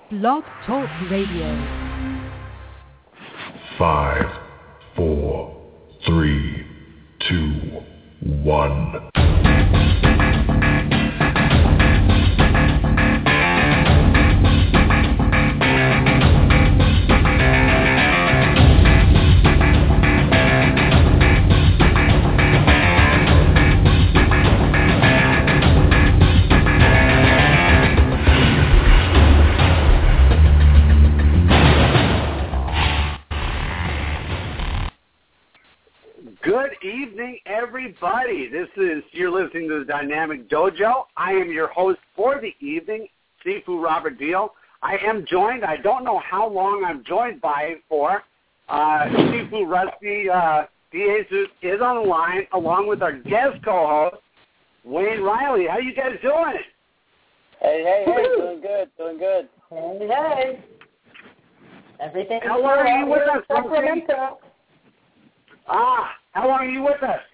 Blog Talk Radio. 5, 4, 3, 2, 1. Good evening, everybody. You're listening to the Dynamic Dojo. I am your host for the evening, Sifu Robert Deal. I am joined, I don't know how long I'm joined by for, Sifu Rusty DeJesus is on the line, along with our guest co-host, Wayne Riley. How you guys doing? Hey, doing good. Hey. Everything. How long are you with us, Rusty? How long are you with us?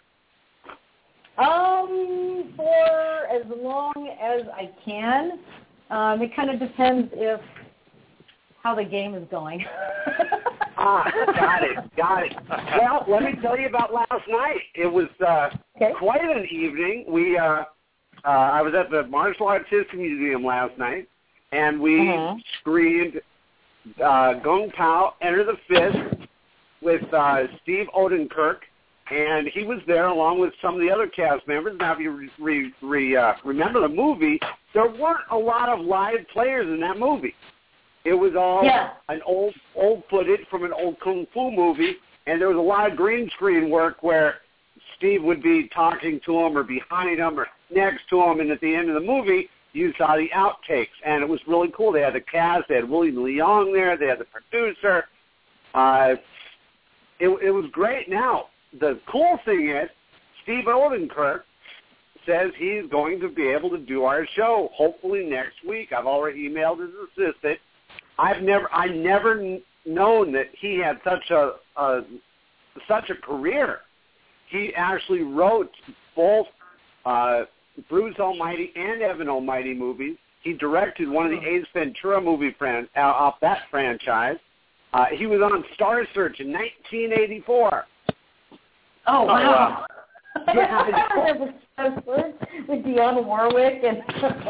For as long as I can. It kind of depends how the game is going. Got it. Well, let me tell you about last night. It was quite an evening. I was at the Martial Arts History Museum last night, and we screened Gung Pao Enter the Fist with Steve Odenkirk, and he was there along with some of the other cast members. Now, if you remember the movie, there weren't a lot of live players in that movie. It was all an old footage from an old Kung Fu movie, and there was a lot of green screen work where Steve would be talking to him or behind him or next to him, and at the end of the movie, you saw the outtakes, and it was really cool. They had the cast, they had William Leong there, they had the producer. It was great. Now, the cool thing is, Steve Odenkirk says he's going to be able to do our show, hopefully next week. I've already emailed his assistant. I never known that he had such a career. He actually wrote both Bruce Almighty and Evan Almighty movies. He directed one of the Ace Ventura movie off that franchise. He was on Star Search in 1984. Oh, wow. Yeah, with Dionne Warwick and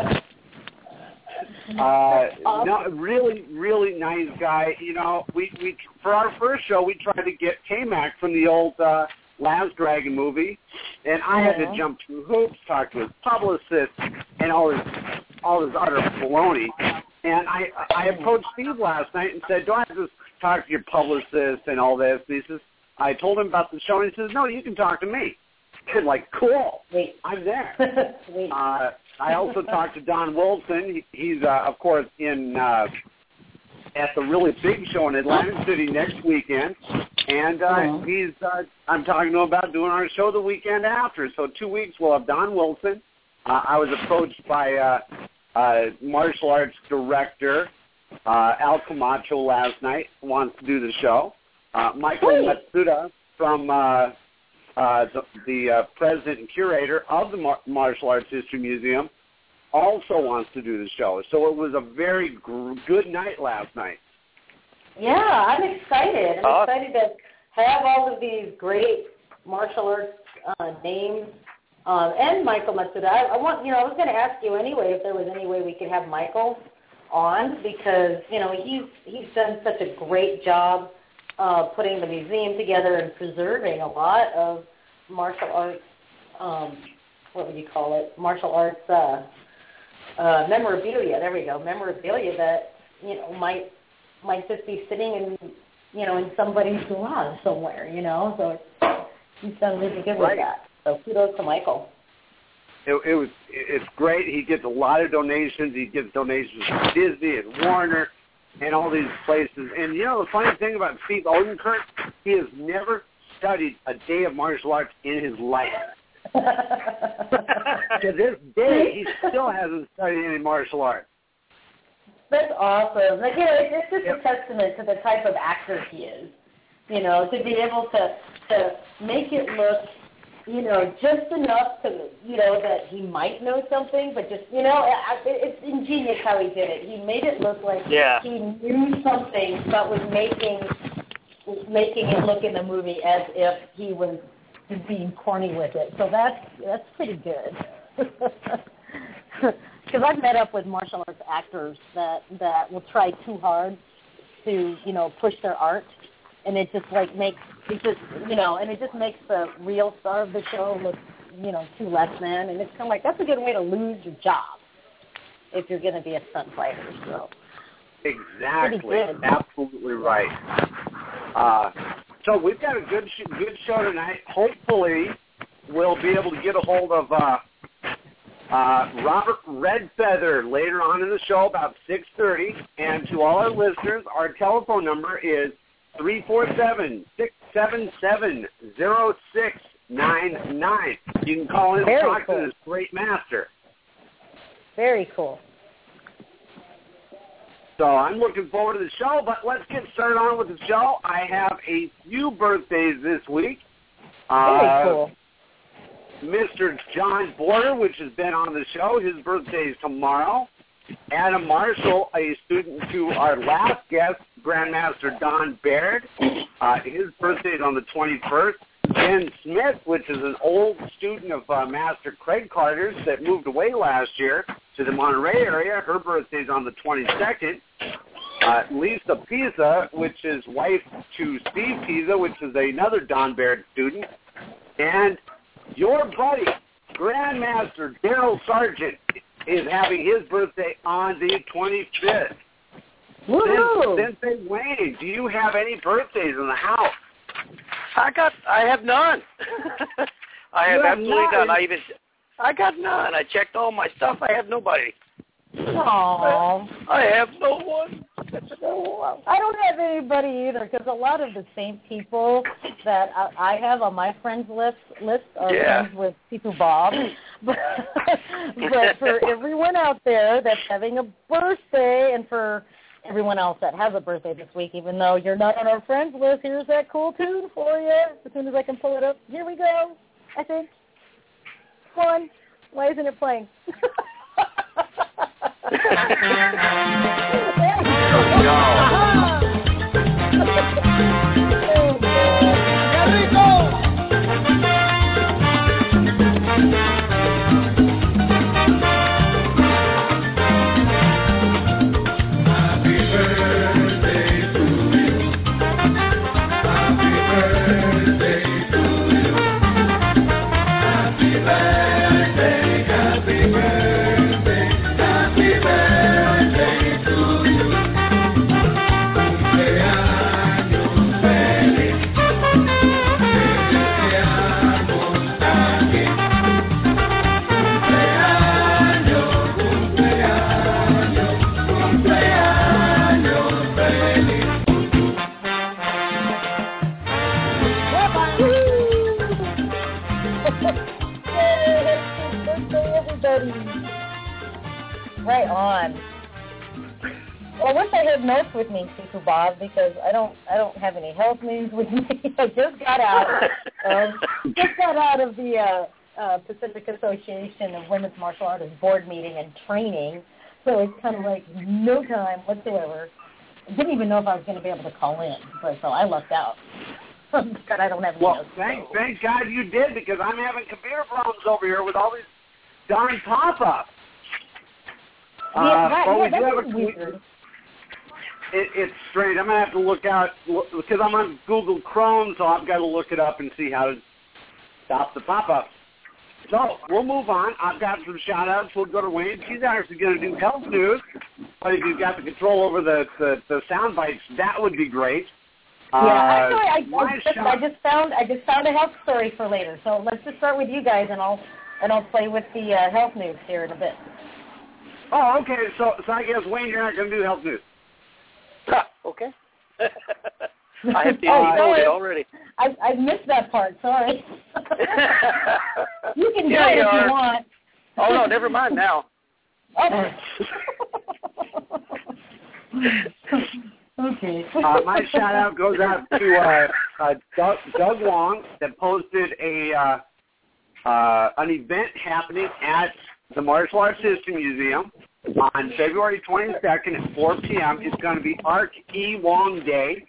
awesome. No, really, really nice guy. You know, we for our first show we tried to get K-Mac from the old Last Dragon movie, and I had to jump through hoops, talk to his publicist, and all his utter baloney. And I approached Steve last night and said, "Do I have to talk to your publicist and all this?" And he says, I told him about the show, and he says, "No, you can talk to me." I'm like, cool. Sweet. I'm there. Sweet. I also talked to Don Wilson. He's, of course, at the really big show in Atlantic City next weekend, and I'm talking to him about doing our show the weekend after. So 2 weeks we'll have Don Wilson. I was approached by martial arts director Al Camacho last night, who wants to do the show. Michael Matsuda from the president and curator of the Martial Arts History Museum also wants to do the show. So it was a very good night last night. Yeah, I'm excited. I'm excited to have all of these great martial arts names and Michael Matsuda. I was going to ask you anyway if there was any way we could have Michael on, because he's done such a great job putting the museum together and preserving a lot of martial arts, what would you call it? Martial arts memorabilia. There we go, memorabilia that might just be sitting in somebody's garage somewhere. So he's done really good with that. So kudos to Michael. It's great. He gets a lot of donations. He gets donations from Disney and Warner and all these places. And, the funny thing about Steve Odenkirk, he has never studied a day of martial arts in his life. To this day, he still hasn't studied any martial arts. That's awesome. It's just a testament to the type of actor he is. To be able to make it look, just enough to, that he might know something, but just, it's ingenious how he did it. He made it look like he knew something, but was making it look in the movie as if he was just being corny with it. So that's pretty good. Because I've met up with martial arts actors that will try too hard to, push their art, and it just makes the real star of the show look, too less than, and it's kind of like that's a good way to lose your job if you're going to be a stunt fighter. So exactly, absolutely right. So we've got a good show tonight. Hopefully, we'll be able to get a hold of Robert Redfeather later on in the show, about 6:30. And to all our listeners, our telephone number is 347-677-0699. You can call in and talk to this great master. Very cool. So I'm looking forward to the show, but let's get started on with the show. I have a few birthdays this week. Very cool. Mr. John Border, which has been on the show, his birthday is tomorrow. Adam Marshall, a student to our last guest, Grandmaster Don Baird. His birthday is on the 21st. Jen Smith, which is an old student of Master Craig Carter's that moved away last year to the Monterey area. Her birthday is on the 22nd. Lisa Pisa, which is wife to Steve Pisa, which is another Don Baird student. And your buddy, Grandmaster Daryl Sargent, is having his birthday on the 25th. Woo-hoo! Sensei Wayne, do you have any birthdays in the house? I have none. I have absolutely none. I got none. I checked all my stuff. I have nobody. Aww. I have no one. I don't have anybody either, because a lot of the same people that I have on my friends list are friends with Sifu Bob. But for everyone out there that's having a birthday, and for everyone else that has a birthday this week, even though you're not on our friends list, here's that cool tune for you. As soon as I can pull it up, here we go, I think. One. Why isn't it playing? Right on. Well, I wish I had notes with me, Sifu Bob, because I don't have any health news with me. I just got out of the Pacific Association of Women's Martial Artists board meeting and training, so it's kind of like no time whatsoever. I didn't even know if I was going to be able to call in, so I lucked out. God, I don't have any notes. Thank God you did, because I'm having computer problems over here with all these darn pop-ups. That's weird. It's strange. I'm going to have to look out, because I'm on Google Chrome, so I've got to look it up and see how to stop the pop-ups. So we'll move on. I've got some shout-outs. We'll go to Wayne. She's actually going to do health news, but if you've got the control over the sound bites, that would be great. Actually, I just found a health story for later. So let's just start with you guys, and I'll play with the health news here in a bit. Oh, okay. So I guess, Wayne, you're not going to do health news. Okay. I have it already. I missed that part. Sorry. You can do it if you want. Oh, no, never mind now. Okay. Okay. My shout-out goes out to Doug Wong that posted a an event happening at the Martial Arts History Museum on February 22nd at 4 p.m. It's going to be Ark E. Wong Day.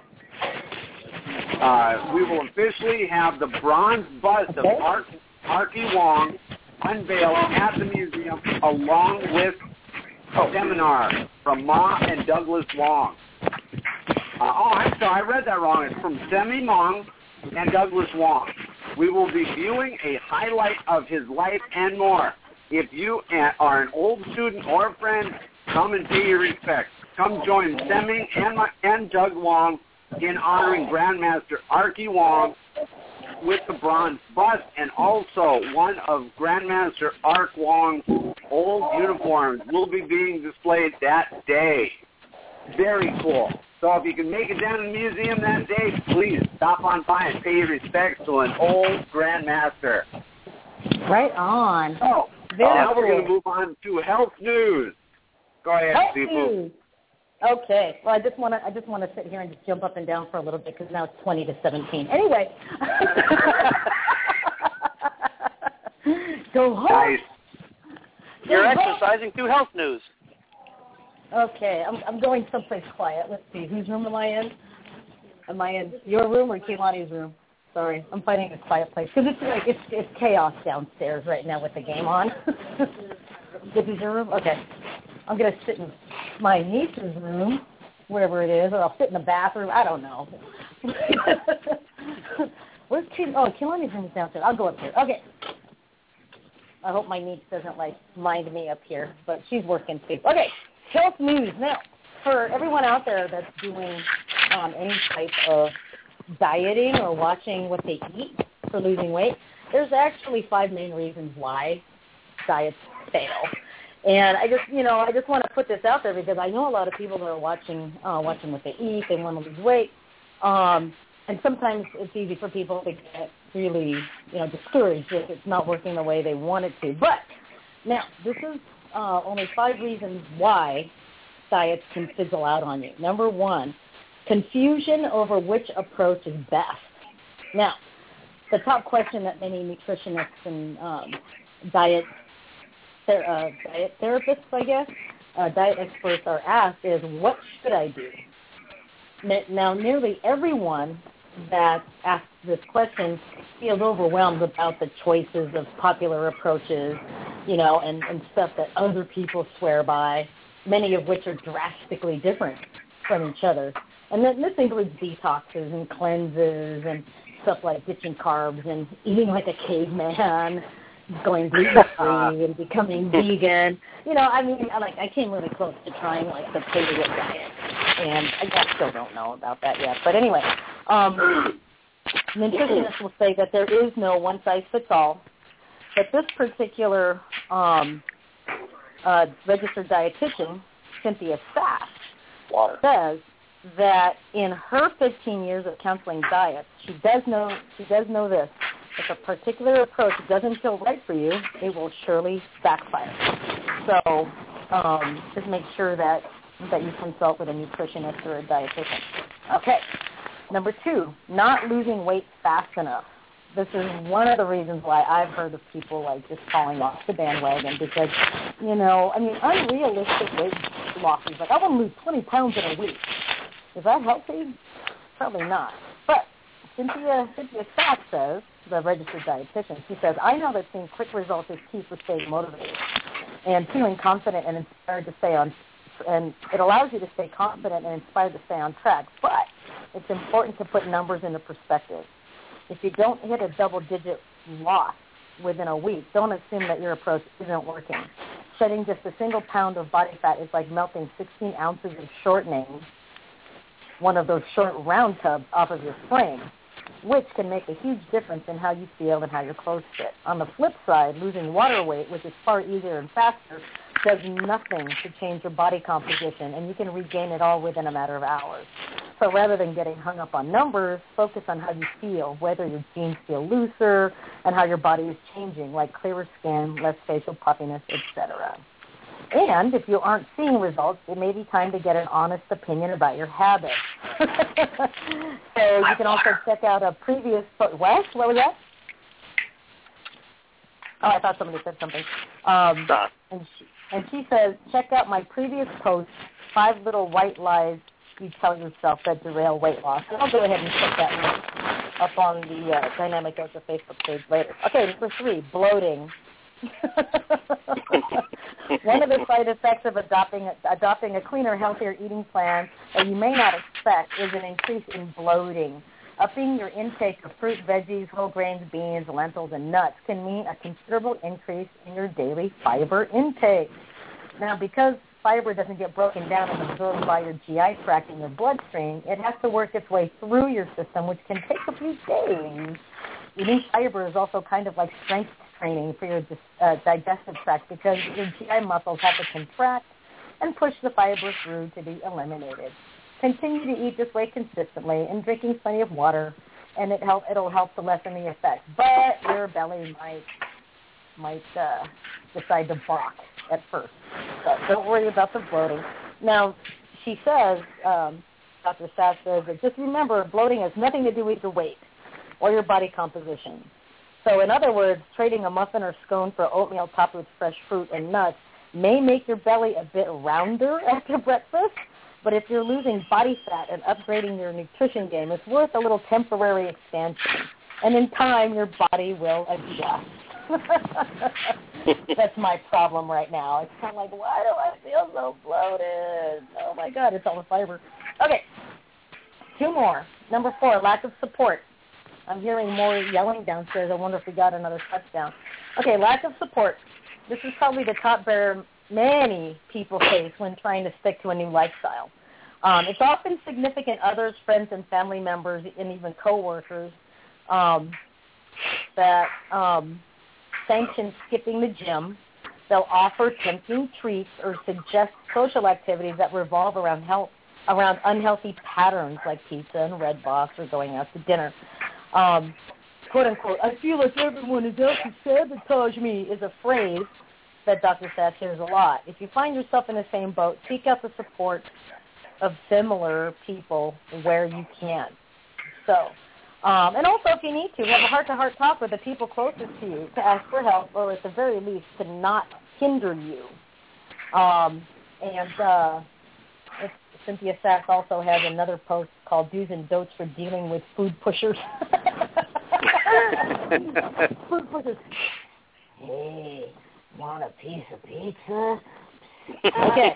We will officially have the bronze bust of Ark E. Wong unveiled at the museum, along with a seminar from Ma and Douglas Wong. I'm sorry, I read that wrong. It's from Semi Mong and Douglas Wong. We will be viewing a highlight of his life and more. If you are an old student or a friend, come and pay your respects. Come join Semi and Doug Wong in honoring Grandmaster Ark E. Wong with the bronze bust, and also one of Grandmaster Ark Wong's old uniforms will be being displayed that day. Very cool. So if you can make it down to the museum that day, please stop on by and pay your respects to an old Grandmaster. Right on. So now we're going to move on to health news. Go ahead, health people. News. Okay. Well, I just want to sit here and just jump up and down for a little bit because now it's 20-17. Anyway. Go home. Nice. You're exercising through health news. Okay, I'm going someplace quiet. Let's see. Whose room am I in? Am I in your room or Kehlani's room? Sorry, I'm finding a quiet place because it's chaos downstairs right now with the game on. This is your room? Okay. I'm going to sit in my niece's room, wherever it is, or I'll sit in the bathroom. I don't know. Where's Kehlani's room is downstairs. I'll go up here. Okay. I hope my niece doesn't, mind me up here, but she's working too. Okay, health news. Now, for everyone out there that's doing any type of dieting or watching what they eat for losing weight, there's actually 5 main reasons why diets fail. And I just want to put this out there because I know a lot of people that are watching what they eat. They want to lose weight, and sometimes it's easy for people to get really, discouraged if it's not working the way they want it to. But now this is only 5 reasons why diets can fizzle out on you. Number 1, confusion over which approach is best. Now, the top question that many nutritionists and diet therapists, I guess, diet experts are asked is, what should I do? Now, nearly everyone that asks this question feels overwhelmed about the choices of popular approaches, and stuff that other people swear by, many of which are drastically different from each other. And then this includes detoxes and cleanses and stuff like ditching carbs and eating like a caveman, going gluten-free and becoming vegan. I came really close to trying the paleo diet, and I still don't know about that yet. But anyway, nutritionists will say that there is no one-size-fits-all, but this particular registered dietitian, Cynthia Sash, says that in her 15 years of counseling diets, she does know this. If a particular approach doesn't feel right for you, it will surely backfire. So just make sure that you consult with a nutritionist or a dietitian. Okay. Number 2, not losing weight fast enough. This is one of the reasons why I've heard of people just falling off the bandwagon because, unrealistic weight losses. I want to lose 20 pounds in a week. Is that healthy? Probably not. But Cynthia Sack says, the registered dietitian, she says, I know that seeing quick results is key for staying motivated and feeling confident and inspired to stay on, and it allows you to stay confident and inspired to stay on track. But it's important to put numbers into perspective. If you don't hit a double-digit loss within a week, don't assume that your approach isn't working. Shedding just a single pound of body fat is like melting 16 ounces of shortening, one of those short round tubs, off of your frame, which can make a huge difference in how you feel and how your clothes fit. On the flip side, losing water weight, which is far easier and faster, does nothing to change your body composition, and you can regain it all within a matter of hours. So rather than getting hung up on numbers, focus on how you feel, whether your jeans feel looser, and how your body is changing, like clearer skin, less facial puffiness, etc. And if you aren't seeing results, it may be time to get an honest opinion about your habits. So you can also check out a previous... What was that? I thought somebody said something. And she says, check out my previous post, 5 little white lies you tell yourself that derail weight loss. And I'll go ahead and put that link up on the Dynamic Dozer Facebook page later. Okay, number 3, bloating. One of the side effects of adopting a cleaner, healthier eating plan that you may not expect is an increase in bloating. Upping your intake of fruit, veggies, whole grains, beans, lentils, and nuts can mean a considerable increase in your daily fiber intake. Now, because fiber doesn't get broken down and absorbed by your GI tract in your bloodstream, it has to work its way through your system, which can take a few days. Eating fiber is also kind of like strength training for your digestive tract because your GI muscles have to contract and push the fiber through to be eliminated. Continue to eat this way consistently and drinking plenty of water, and it'll help to lessen the effects. But your belly might decide to balk at first. So don't worry about the bloating. Now, she says, Dr. Sass says, that just remember, bloating has nothing to do with your weight or your body composition. So in other words, trading a muffin or scone for oatmeal topped with fresh fruit and nuts may make your belly a bit rounder after breakfast, but if you're losing body fat and upgrading your nutrition game, it's worth a little temporary expansion. And in time, your body will adjust. That's my problem right now. It's kind of like, why do I feel so bloated? Oh, my God, it's all the fiber. Okay, 2 more. Number 4, lack of support. I'm hearing more yelling downstairs. I wonder if we got another touchdown. Okay, lack of support. This is probably the top barrier many people face when trying to stick to a new lifestyle. It's often significant others, friends, and family members, and even coworkers that sanction skipping the gym. They'll offer tempting treats or suggest social activities that revolve around unhealthy patterns like pizza and Red Box or going out to dinner. Quote unquote, I feel like everyone is out to sabotage me is a phrase that Dr. Sass hears a lot. If you find yourself in the same boat, seek out the support of similar people where you can. So, and also if you need to, have a heart-to-heart talk with the people closest to you to ask for help, or at the very least to not hinder you. Cynthia Sass also has another post called Do's and Don'ts for Dealing with Food Pushers. Food pushers. Hey, want a piece of pizza? Okay.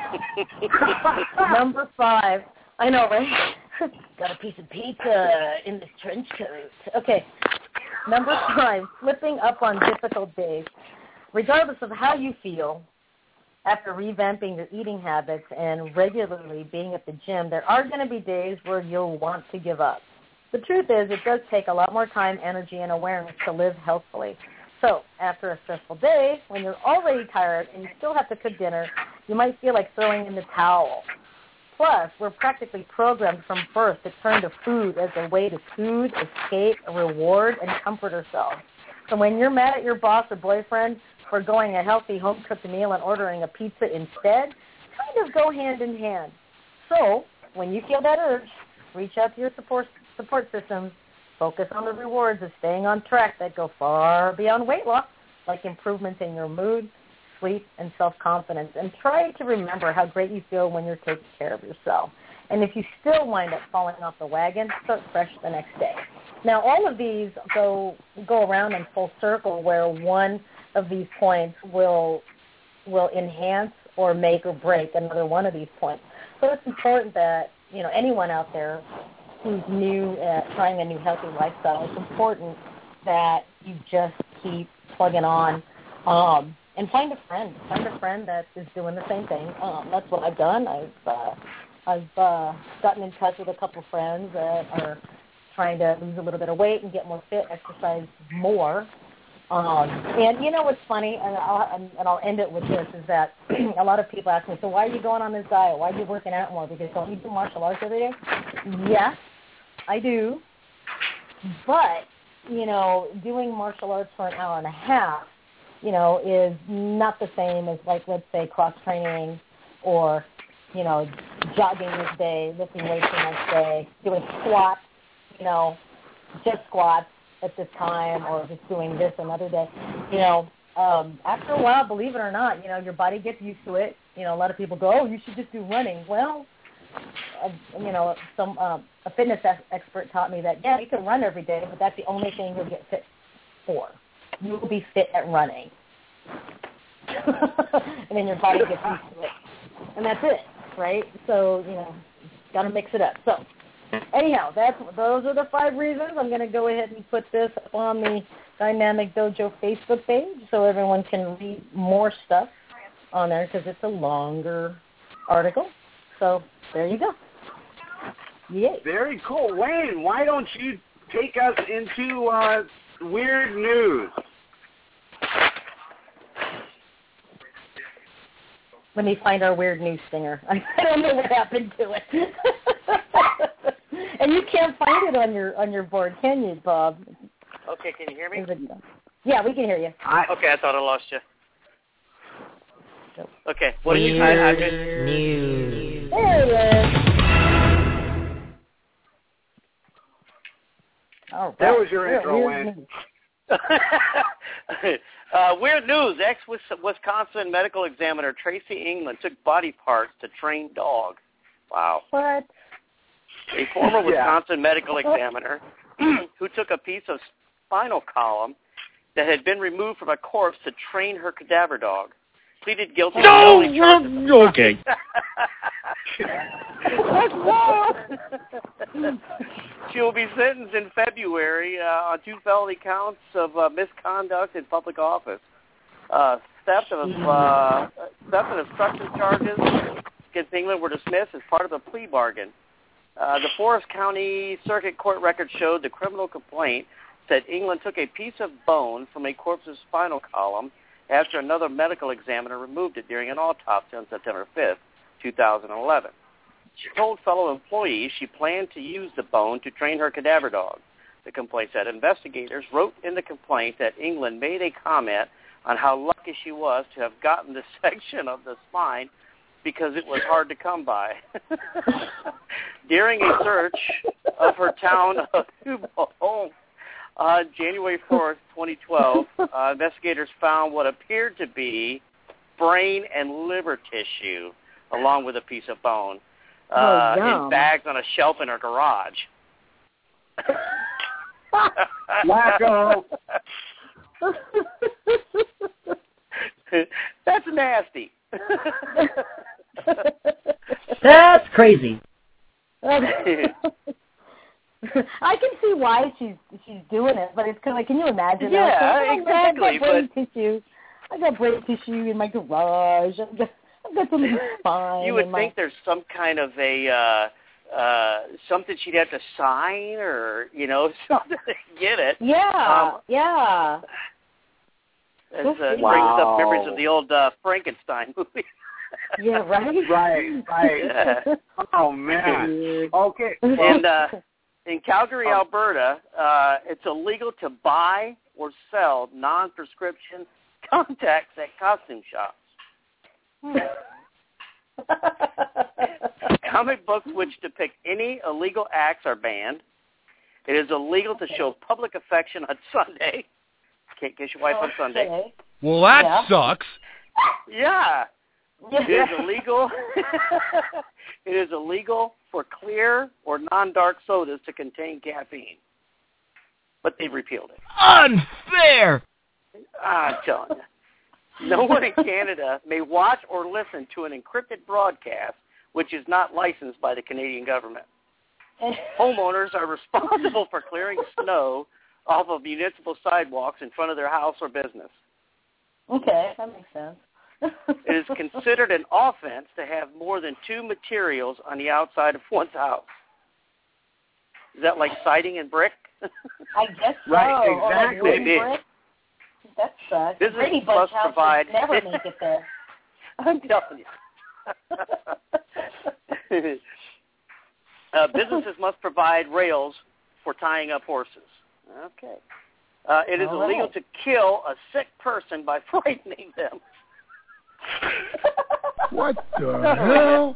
Number 5. I know, right? Got a piece of pizza in this trench coat. Okay. Number 5, slipping up on difficult days. Regardless of how you feel, after revamping your eating habits and regularly being at the gym, there are going to be days where you'll want to give up. The truth is, it does take a lot more time, energy, and awareness to live healthfully. So, after a stressful day, when you're already tired and you still have to cook dinner, you might feel like throwing in the towel. Plus, we're practically programmed from birth to turn to food as a way to soothe, escape, reward, and comfort ourselves. So when you're mad at your boss or boyfriend for going a healthy home-cooked meal and ordering a pizza instead, kind of go hand in hand. So, when you feel that urge, reach out to your support systems. Focus on the rewards of staying on track that go far beyond weight loss, like improvements in your mood, sleep, and self-confidence. And try to remember how great you feel when you're taking care of yourself. And if you still wind up falling off the wagon, start fresh the next day. Now, all of these go around in full circle where one of these points will enhance or make or break another one of these points. So it's important that, anyone out there who's new at trying a new healthy lifestyle, it's important that you just keep plugging on and find a friend. Find a friend that is doing the same thing. That's what I've done. I've gotten in touch with a couple friends that are trying to lose a little bit of weight and get more fit, exercise more. And you know what's funny, and I'll end it with this, is that a lot of people ask me, so why are you going on this diet? Why are you working out more? Because don't you do martial arts every day? Yes, I do. But, doing martial arts for an hour and a half, is not the same as, like, let's say, cross-training or, jogging this day, lifting weights the next day, doing squats, just squats at this time, or just doing this another day. after a while, believe it or not, your body gets used to it. A lot of people go, oh, you should just do running. Well, a fitness expert taught me that, yeah, you can run every day, but that's the only thing you'll get fit for. You will be fit at running. And then your body gets used to it. And that's it, right? So, got to mix it up. So, anyhow, those are the 5 reasons. I'm going to go ahead and put this up on the Dynamic Dojo Facebook page so everyone can read more stuff on there because it's a longer article. So, there you go. Yay. Very cool. Wayne, why don't you take us into weird news? Let me find our weird news stinger. I don't know what happened to it. And you can't find it on your board, can you, Bob? Okay, can you hear me? Yeah, we can hear you. Okay, I thought I lost you. Okay, what do you news? There it is. All right. That was your intro, Wayne. Weird news. Ex-Wisconsin medical examiner Tracy England took body parts to train dog. Wow. What? A former Wisconsin medical examiner who took a piece of spinal column that had been removed from a corpse to train her cadaver dog pleaded guilty. Okay. That's wild. She will be sentenced in February on 2 felony counts of misconduct in public office. Theft and obstruction charges against England were dismissed as part of a plea bargain. The Forest County Circuit Court record showed the criminal complaint said England took a piece of bone from a corpse's spinal column after another medical examiner removed it during an autopsy on September 5th, 2011. She told fellow employees she planned to use the bone to train her cadaver dog. The complaint said investigators wrote in the complaint that England made a comment on how lucky she was to have gotten this section of the spine because it was hard to come by. During a search of her town of home on January 4th, 2012, investigators found what appeared to be brain and liver tissue along with a piece of bone in bags on a shelf in her garage. Wacko. That's nasty. That's crazy. I can see why she's doing it, but it's kind of like, can you imagine? Yeah, exactly. I got brain tissue in my garage. I've got some spine. You would think there's some kind of a something she'd have to sign, or something to get it. Yeah, yeah. It brings up memories of the old Frankenstein movie. Yeah, right. Right. Yeah. Oh man. Okay. And in Calgary, Alberta, it's illegal to buy or sell non-prescription contacts at costume shops. Comic books which depict any illegal acts are banned. It is illegal to show public affection on Sunday. Can't kiss your wife on Sunday. Well, that sucks. Yeah. It is illegal. It is illegal for clear or non-dark sodas to contain caffeine. But they've repealed it. Unfair! I'm telling you. No one in Canada may watch or listen to an encrypted broadcast which is not licensed by the Canadian government. Homeowners are responsible for clearing snow off of municipal sidewalks in front of their house or business. Okay, that makes sense. It is considered an offense to have more than 2 materials on the outside of one's house. Is that like siding and brick? I guess so. Right, exactly. Brick. That sucks. Business Brady must Bunch provide. Never make it there. I'm telling you. Businesses must provide rails for tying up horses. Okay. It is illegal to kill a sick person by frightening them. What the hell?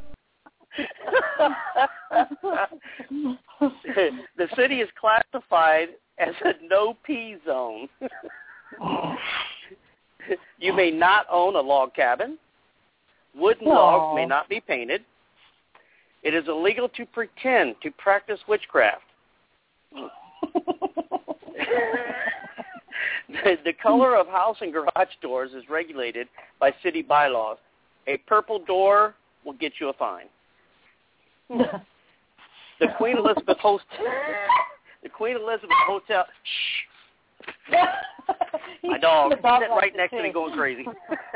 The city is classified as a no-pee zone. You may not own a log cabin. Wooden logs may not be painted. It is illegal to pretend to practice witchcraft. The color of house and garage doors is regulated by city bylaws. A purple door will get you a fine. The Queen Elizabeth Hotel. Shh. My dog sitting right next to me going crazy.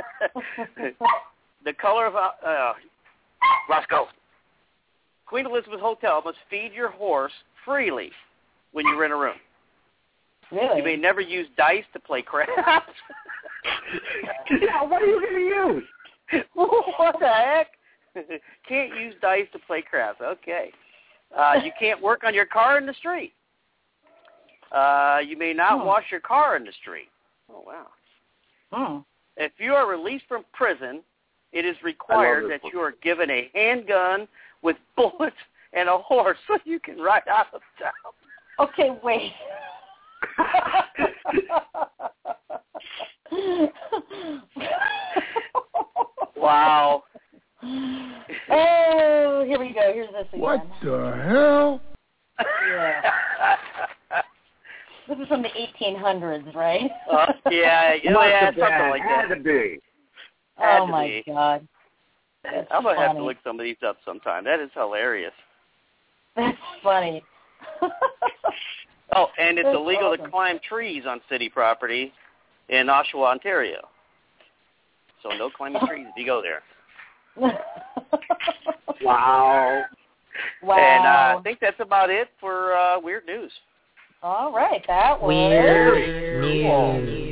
The color of Roscoe. Queen Elizabeth Hotel must feed your horse freely when you're in a room. Really? You may never use dice to play craps. Yeah, what are you going to use? What the heck? Can't use dice to play craps. Okay. You can't work on your car in the street. You may not wash your car in the street. Oh, wow. Oh. If you are released from prison, it is required that you are given a handgun with bullets and a horse so you can ride out of town. Okay, wait. Wow. Oh, here we go. Here's this again. What the hell? Yeah. This is from the 1800s, right? Yeah, something like that. Had to be. Oh, my God. I'm going to have to look some of these up sometime. That is hilarious. That's funny. Oh, and it's illegal to climb trees on city property in Oshawa, Ontario. So no climbing trees if you go there. Wow. And I think that's about it for Weird News. All right, that was Weird News.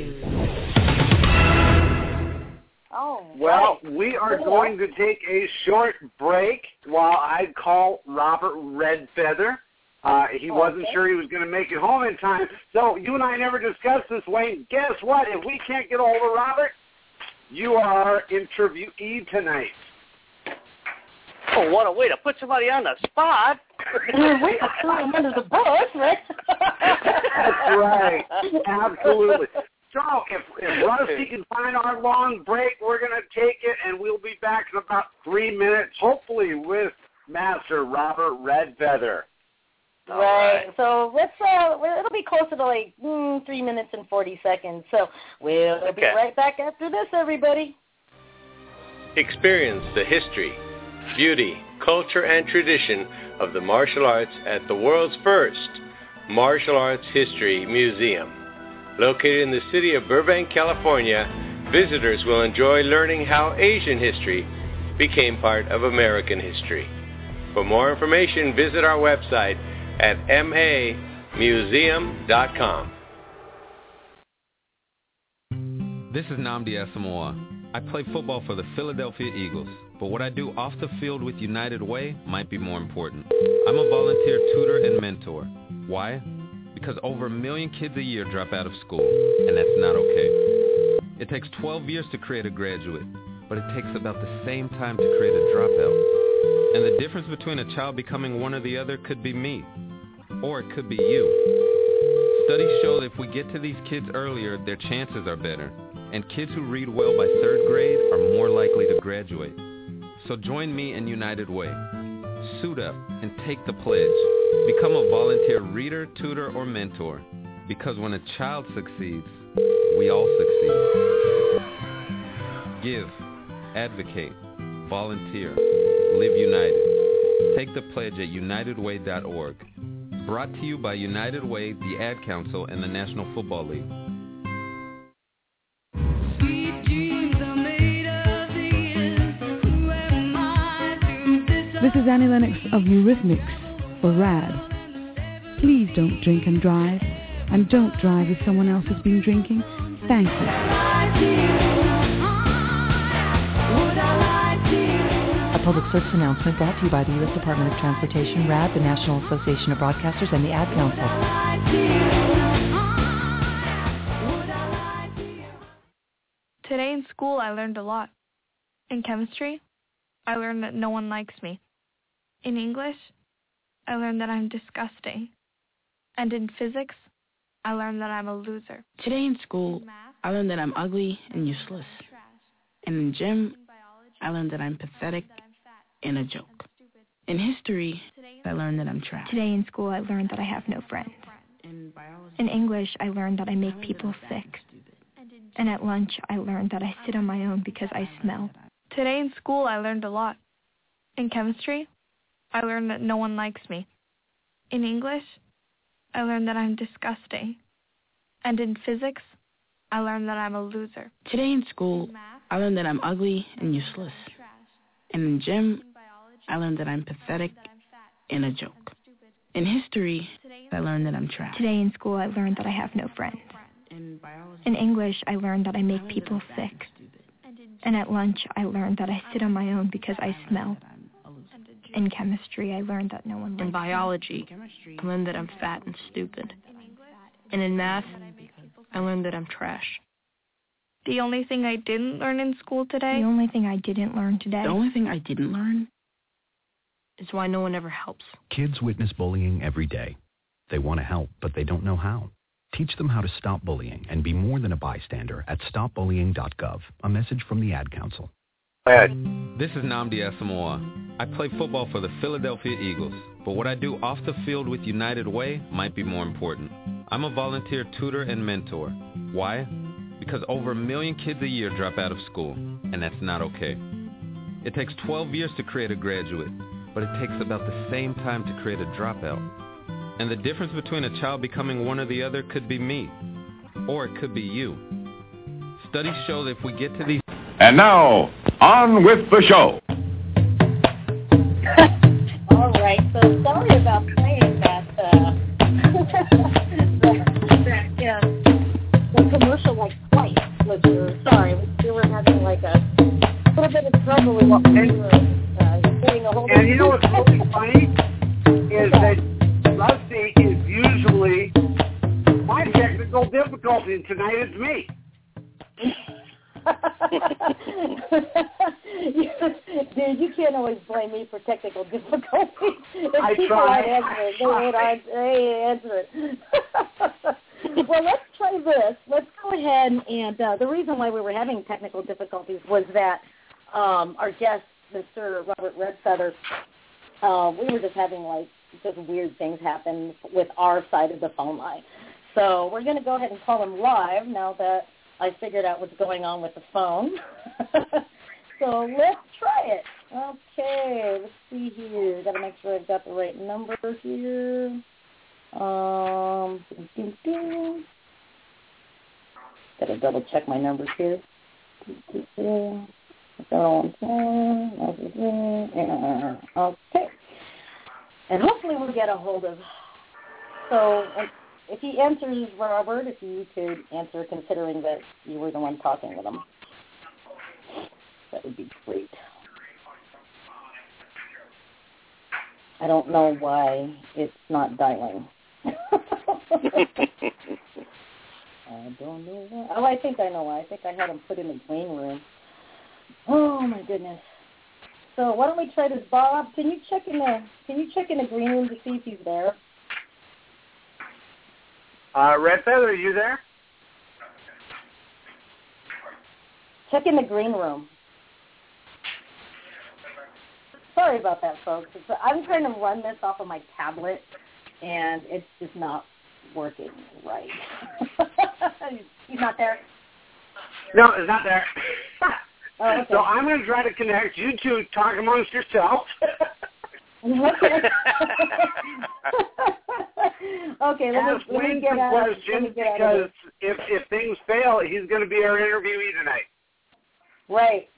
Oh, Well, right. we are going to take a short break while I call Robert Redfeather. He wasn't sure he was going to make it home in time. So you and I never discussed this, Wayne. Guess what? If we can't get a hold of Robert, you are our interviewee tonight. Oh, what a way to put somebody on the spot. We threw him under the bus, right? That's right. Absolutely. So if Rusty can find our long break, we're going to take it, and we'll be back in about 3 minutes, hopefully with Master Robert Redfeather. Right. So let's. It'll be closer to like 3 minutes and 40 seconds. So we'll be right back after this, everybody. Experience the history, beauty, culture, and tradition of the martial arts at the world's first Martial Arts History Museum. Located in the city of Burbank, California, visitors will enjoy learning how Asian history became part of American history. For more information, visit our website at mamuseum.com. This is Nnamdi Asamoah. I play football for the Philadelphia Eagles, but what I do off the field with United Way might be more important. I'm a volunteer tutor and mentor. Why? Because over 1 million kids a year drop out of school, and that's not okay. It takes 12 years to create a graduate, but it takes about the same time to create a dropout. And the difference between a child becoming one or the other could be me, or it could be you. Studies show that if we get to these kids earlier, their chances are better, and kids who read well by 3rd grade are more likely to graduate. So join me in United Way. Suit up and take the pledge. Become a volunteer reader, tutor, or mentor. Because when a child succeeds, we all succeed. Give, advocate, volunteer, live united. Take the pledge at unitedway.org. Brought to you by United Way, the Ad Council, and the National Football League. This is Annie Lennox of Eurythmics for RAD. Please don't drink and drive, and don't drive if someone else has been drinking. Thank you. A public service announcement brought to you by the U.S. Department of Transportation, RAD, the National Association of Broadcasters, and the Ad Council. Today in school, I learned a lot. In chemistry, I learned that no one likes me. In English, I learned that I'm disgusting. And in physics, I learned that I'm a loser. Today in school, I learned that I'm ugly and useless. And in gym, I learned that I'm pathetic and a joke. In history, I learned that I'm trash. Today in school, I learned that I have no friends. In English, I learned that I make people sick. And at lunch, I learned that I sit on my own because I smell. Today in school, I learned a lot. In chemistry, I learned that no one likes me. In English, I learned that I'm disgusting. And in physics, I learned that I'm a loser. Today in school, I learned that I'm ugly and useless. And in gym, I learned that I'm pathetic and a joke. In history, I learned that I'm trash. Today in school, I learned that I have no friends. In English, I learned that I make people sick. And at lunch, I learned that I sit on my own because I smell. In chemistry, I learned that no one likes me. In biology, I learned that I'm fat and stupid. And in math, I learned that I'm trash. The only thing I didn't learn in school today? The only thing I didn't learn today. The only thing I didn't learn is why no one ever helps. Kids witness bullying every day. They want to help, but they don't know how. Teach them how to stop bullying and be more than a bystander at stopbullying.gov. A message from the Ad Council. This is Nnamdi Asamoah. I play football for the Philadelphia Eagles, but what I do off the field with United Way might be more important. I'm a volunteer tutor and mentor. Why? Because over 1 million kids a year drop out of school, and that's not okay. It takes 12 years to create a graduate, but it takes about the same time to create a dropout. And the difference between a child becoming one or the other could be me, or it could be you. Studies show that if we get to these... And now, on with the show. All right, so sorry about playing that, the commercial like twice, listeners. Sorry, we were having like a little bit of trouble with what we were getting a hold of. And you know what's really funny is that Rusty is usually my technical difficulty, and tonight it's me. Dude, you can't always blame me for technical difficulties. I try. They answer it. Well, let's try this. Let's go ahead and the reason why we were having technical difficulties was that our guest, Mr. Robert Redfeather, we were just having like just weird things happen with our side of the phone line. So we're going to go ahead and call him live now that I figured out what's going on with the phone. So let's try it. Okay, let's see here. Got to make sure I've got the right number here. Got to double check my numbers here. Okay. And hopefully we'll get a hold of. So if he answers, Robert, if you could answer, considering that you were the one talking with him, that would be great. I don't know why it's not dialing. I don't know why. Oh, I think I know why. I think I had him put in the green room. Oh my goodness. So why don't we try this, Bob? Can you check in the green room to see if he's there? Redfeather, are you there? Check in the green room. Sorry about that, folks. I'm trying to run this off of my tablet, and it's just not working right. He's not there? No, it's not there. Oh, okay. So I'm going to try to connect. You two talk amongst yourselves. Okay. Okay, let me get some questions, because if things fail, he's going to be our interviewee tonight. Right.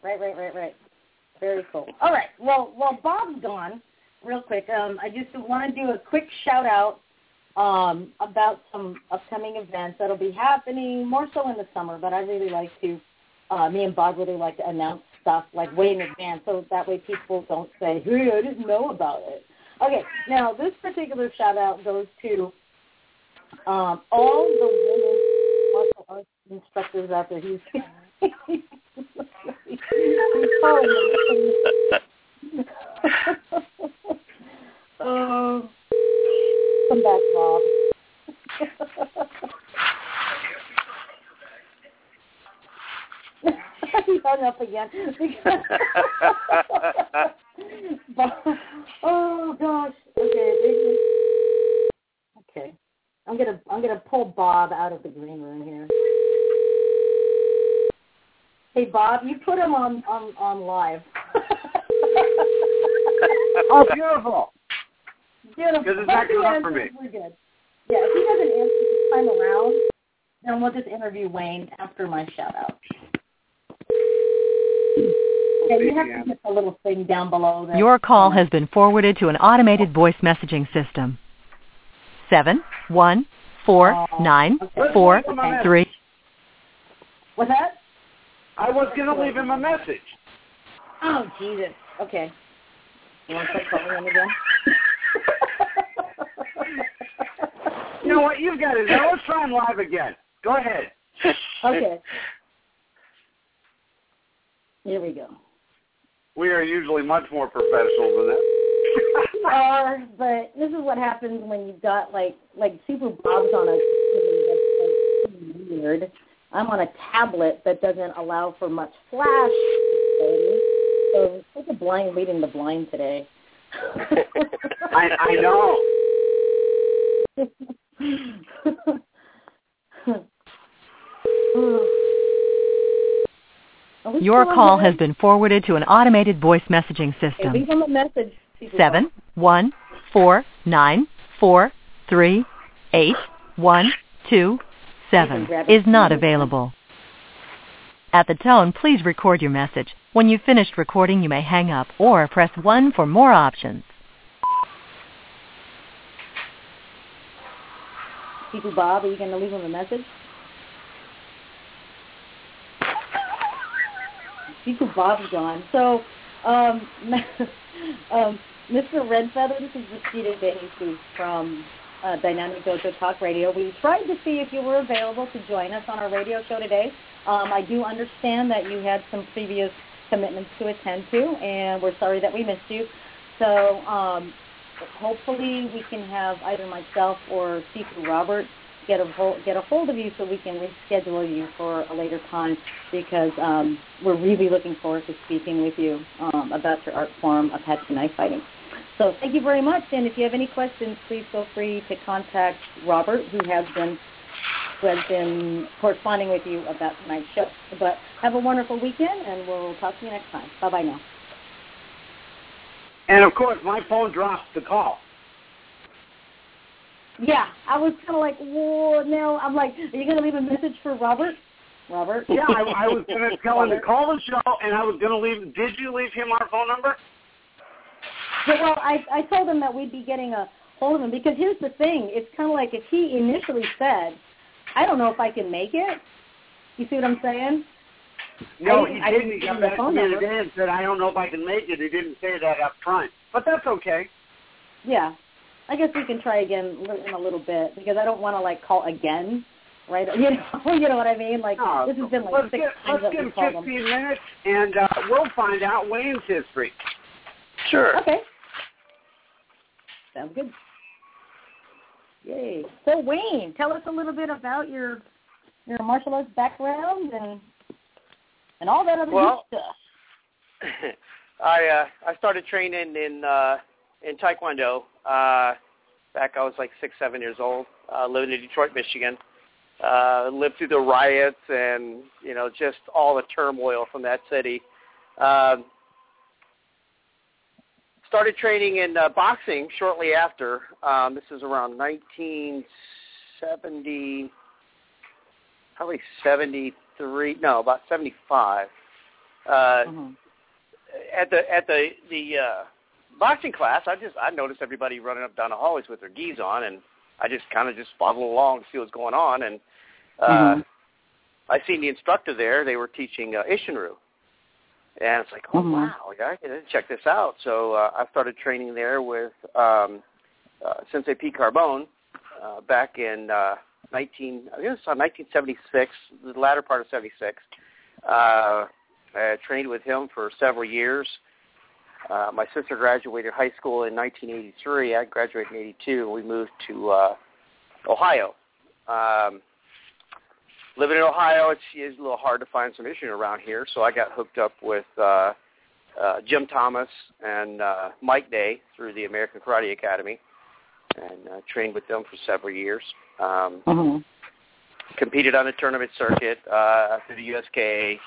Very cool. All right. Well, while Bob's gone, real quick, I just want to do a quick shout-out about some upcoming events that'll be happening more so in the summer, but I really like to, me and Bob really like to announce stuff like way in advance, so that way people don't say, hey, I didn't know about it. Okay, now this particular shout-out goes to all the women martial arts instructors out there. He's come back, Bob. hung up again. Oh gosh. Okay. I'm gonna pull Bob out of the green room here. Hey Bob, you put him on live. Oh, beautiful. Beautiful. Because it's not coming up for me. We're good. Yeah, if he doesn't answer this time around, then we'll just interview Wayne after my shout-out. Yeah, you have to hit the little thing down below there. Your call has been forwarded to an automated voice messaging system. 7149443. What's that? I was going to leave him a message. Oh, Jesus. Okay. You want to start calling him again? You know what? You've got it. Now let's try him live again. Go ahead. Okay. Here we go. We are usually much more professional than that. But this is what happens when you've got like Super Bob's on a that's weird. I'm on a tablet that doesn't allow for much flash. So it's like a blind leading the blind today. I know. Your call has been forwarded to an automated voice messaging system. Leave him a message. 71494381227 is not available. At the tone, please record your message. When you've finished recording, you may hang up or press 1 for more options. People Bob, are you going to leave him a message? People Bob's gone. So, Mr. Redfeather, this is Rashida Behisu from Dynamic Dojo Talk Radio. We tried to see if you were available to join us on our radio show today. I do understand that you had some previous commitments to attend to, and we're sorry that we missed you. So hopefully we can have either myself or Sifu Robert get a hold of you so we can reschedule you for a later time, because we're really looking forward to speaking with you about your art form, Apache knife fighting. So thank you very much, and if you have any questions, please feel free to contact Robert, who has been corresponding with you about tonight's show. But have a wonderful weekend, and we'll talk to you next time. Bye-bye now. And, of course, my phone dropped the call. Yeah, I was kind of like, whoa, no. I'm like, are you going to leave a message for Robert? Robert? Yeah, I was going to tell him to call the show, and I was going to leave. Did you leave him our phone number? Yeah, well, I told him that we'd be getting a hold of him, because here's the thing. It's kind of like if he initially said, I don't know if I can make it. You see what I'm saying? No, he didn't. He got back to me today and said, I don't know if I can make it. He didn't say that up front. But that's okay. Yeah. I guess we can try again in a little bit, because I don't want to, call again, right? You know what I mean? This has been 6 times that we've called him. Let's give 15 minutes, and we'll find out Wayne's history. Sure. Okay. Sounds good. Yay. So, Wayne, tell us a little bit about your martial arts background and all that other good stuff. I started training in Taekwondo back I was 6-7 years old, living in Detroit, Michigan. Lived through the riots and, just all the turmoil from that city. Started training in boxing shortly after. This is around 1970, probably 73. No, about 75. At the boxing class, I noticed everybody running up down the hallways with their gis on, and I just kind of followed along to see what's going on. And I seen the instructor there. They were teaching Isshinryu. And it's like, oh, wow, I can check this out. So I started training there with Sensei Pete Carbone back in 1976, the latter part of 76. I trained with him for several years. My sister graduated high school in 1983. I graduated in 82, and we moved to Ohio. living in Ohio, it's a little hard to find some Michigan around here, so I got hooked up with Jim Thomas and Mike Day through the American Karate Academy, and trained with them for several years. Competed on the tournament circuit through the USK.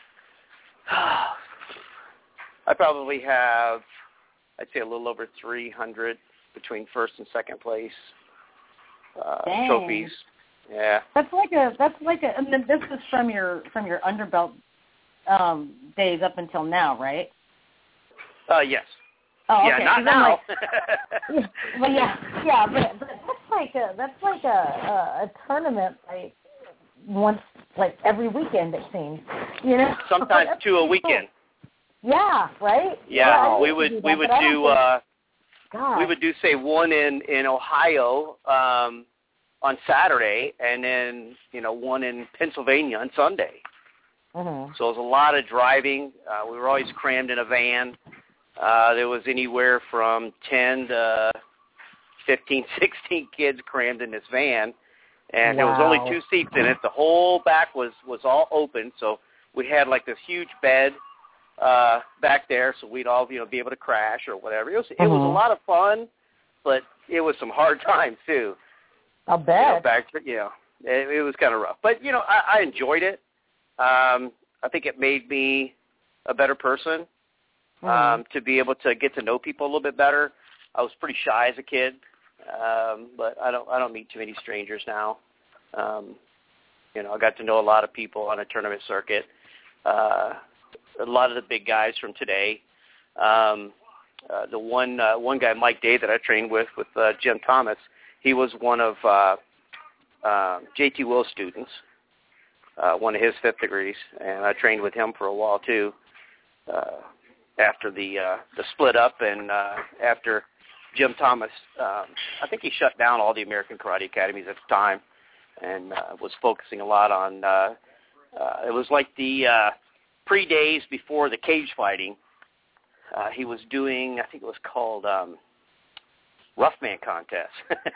I probably have, I'd say, a little over 300 between first and second place trophies. Yeah. That's like a. And then this is from your underbelt days up until now, right? Yes. Oh, okay. Yeah, not now. Well, yeah, but that's like a tournament like once, like every weekend it seems, you know. Sometimes 2 a weekend. Cool. Yeah, right. Yeah, we would do say one in Ohio on Saturday, and then one in Pennsylvania on Sunday. So it was a lot of driving. We were always crammed in a van. There was anywhere from 10 to 15, 16 kids crammed in this van, and there was only 2 seats in it. The whole back was all open, so we had like this huge bed back there, so we'd all be able to crash or whatever. It was a lot of fun, but it was some hard times too. I'll bet. It was kind of rough, but I enjoyed it. I think it made me a better person. To be able to get to know people a little bit better. I was pretty shy as a kid, but I don't meet too many strangers now. I got to know a lot of people on a tournament circuit. A lot of the big guys from today. The one guy, Mike Day, that I trained with Jim Thomas, he was one of J.T. Will's students, one of his 5th degrees, and I trained with him for a while too. After the split up and after Jim Thomas, I think he shut down all the American Karate Academies at the time and was focusing a lot on, it was like the pre-days before the cage fighting. He was doing, I think it was called Roughman Contest.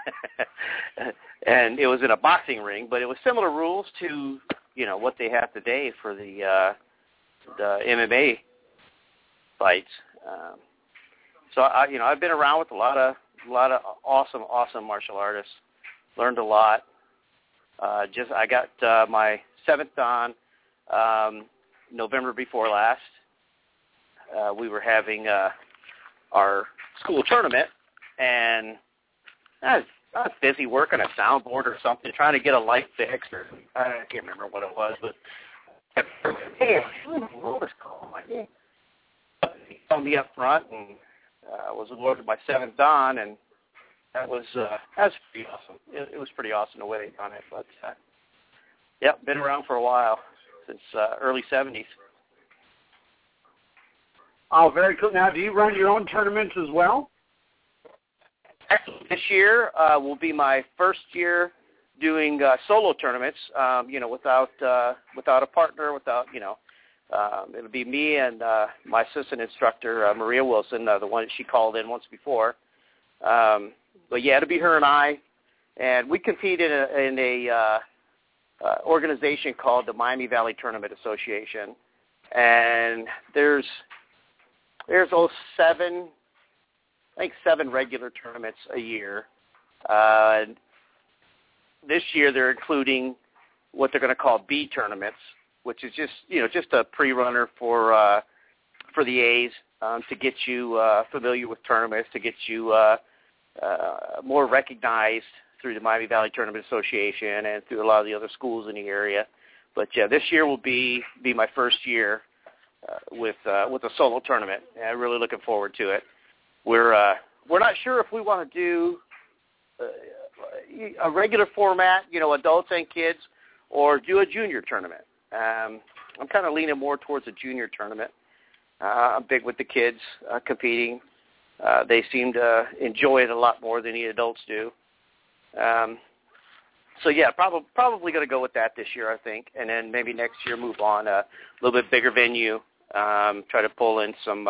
And it was in a boxing ring, but it was similar rules to, what they have today for the MMA fights. So I've been around with a lot of awesome martial artists. Learned a lot. I got my 7th dan November before last. We were having our school tournament, and I was busy working a soundboard or something, trying to get a light fixed, or I can't remember what it was, but hey, what was called? He phoned me up front, and was awarded my 7th dan, and that was pretty awesome. It was pretty awesome the way they done it. But been around for a while, since early 70s. Oh, very cool. Now, do you run your own tournaments as well? Actually, this year will be my first year doing solo tournaments. Without a partner, it'll be me and my assistant instructor, Maria Wilson, the one that she called in once before. But yeah, it'll be her and I, and we compete in a organization called the Miami Valley Tournament Association, and there's 7 regular tournaments a year. This year they're including what they're going to call B tournaments, which is just a pre-runner for the A's to get you familiar with tournaments, to get you more recognized through the Miami Valley Tournament Association and through a lot of the other schools in the area. But yeah, this year will be my first year with a solo tournament, and I'm really looking forward to it. We're not sure if we want to do a regular format, adults and kids, or do a junior tournament. I'm kind of leaning more towards a junior tournament. I'm big with the kids competing. They seem to enjoy it a lot more than the adults do. So yeah, probably going to go with that this year, I think, and then maybe next year move on a little bit bigger venue. Try to pull in some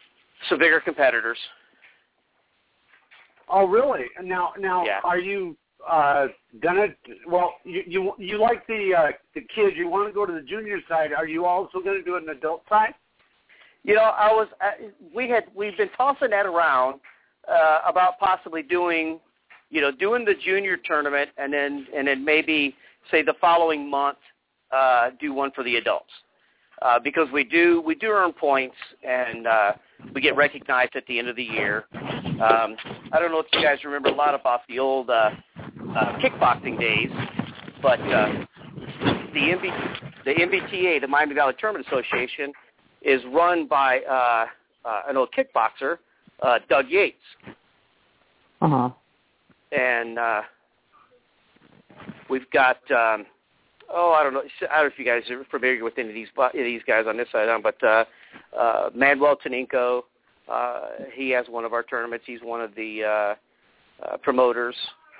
bigger competitors. Oh, really? Now, yeah. Are you you like the kids. You want to go to the junior side. Are you also going to do an adult side? You know, we've been tossing that around about possibly doing the junior tournament and then maybe say the following month do one for the adults because we do earn points and we get recognized at the end of the year. I don't know if you guys remember a lot about the old kickboxing days, but the MBTA, the Miami Valley Tournament Association, is run by an old kickboxer, Doug Yates. Uh-huh. And we've got, I don't know if you guys are familiar with any of these guys on this side, but Manuel Taninko, he has one of our tournaments. He's one of the promoters.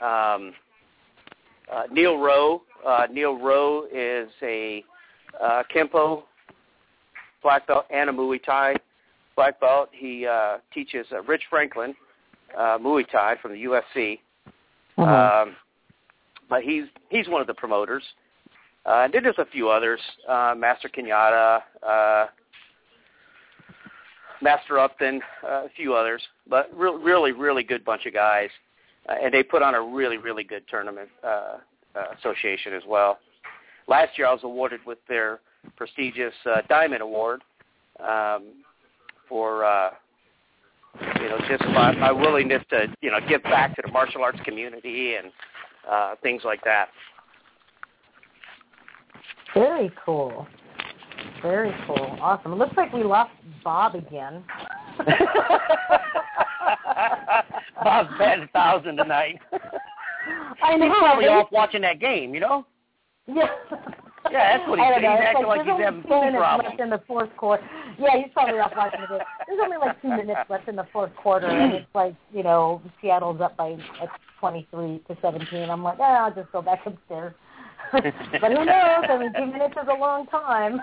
Neil Rowe. Neil Rowe is a Kempo black belt and a Muay Thai black belt. He teaches Rich Franklin Muay Thai from the UFC. Uh-huh. But he's one of the promoters. And then there's a few others, Master Kenyatta, Master Upton, a few others. But really, really good bunch of guys. And they put on a really, really good tournament association as well. Last year I was awarded with their prestigious Diamond Award for just my willingness to give back to the martial arts community and things like that. Very cool. Very cool. Awesome. It looks like we lost Bob again. Bob's batting 1,000 tonight. I know. He's probably off watching that game, Yeah. Yeah, that's what he's saying. He's acting like he's having food problems. Left in the fourth quarter. Yeah, he's probably off watching the game. There's only like 2 minutes left in the fourth quarter, and it's like, Seattle's up by 23-17. I'm like, I'll just go back upstairs. But who knows? 2 minutes is a long time.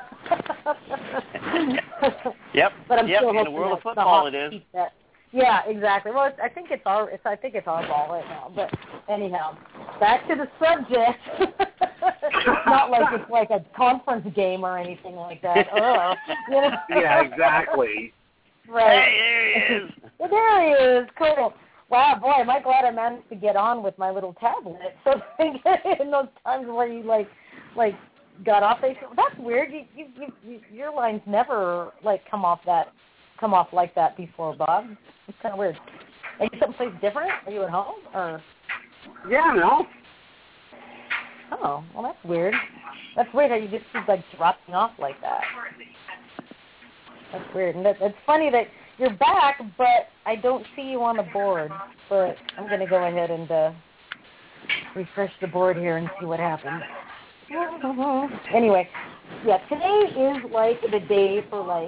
Yep. But I'm still in the world of football, it is. Yeah, exactly. Well, I think it's our ball right now. But anyhow, back to the subject. It's not like it's like a conference game or anything like that. Yeah, exactly. Right. Hey, there he is. There he is. Cool. Wow, boy, am I glad I managed to get on with my little tablet. So in those times where you like got off, that's weird. Your lines never come off like that before, Bob. It's kind of weird. Are you someplace different? Are you at home or? Yeah, no. Oh, well, that's weird. That's weird how you just keep dropping off like that. That's weird, and it's funny that you're back, but I don't see you on the board. But I'm going to go ahead and refresh the board here and see what happens. Anyway, yeah, today is like the day for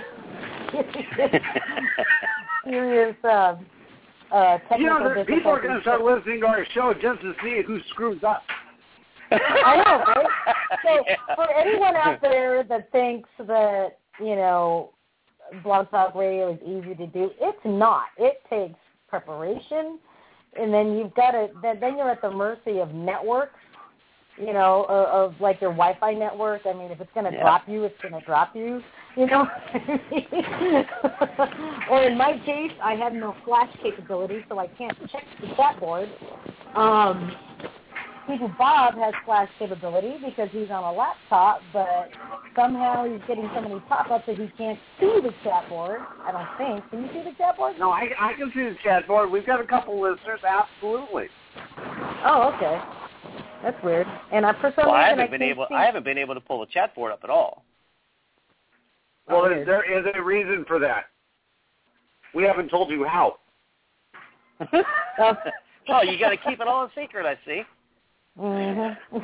serious technical difficulties. People are going to start listening to our show just to see who screws up. I know, right? So for anyone out there that thinks that, Blog Talk Radio is easy to do, it's not. It takes preparation, and then then you're at the mercy of networks, of like your Wi-Fi network. I mean, if it's going to drop you, it's going to drop you, Or in my case, I have no flash capability, so I can't check the chat board. People, Bob has flash capability because he's on a laptop, but somehow he's getting so many pop-ups that he can't see the chat board, I don't think. Can you see the chat board? No, I can see the chat board. We've got a couple listeners, absolutely. Oh, okay. That's weird. And for some reason I haven't been able to pull the chat board up at all. Well, there is a reason for that. We haven't told you how. Oh, you got to keep it all a secret, I see. Mm-hmm.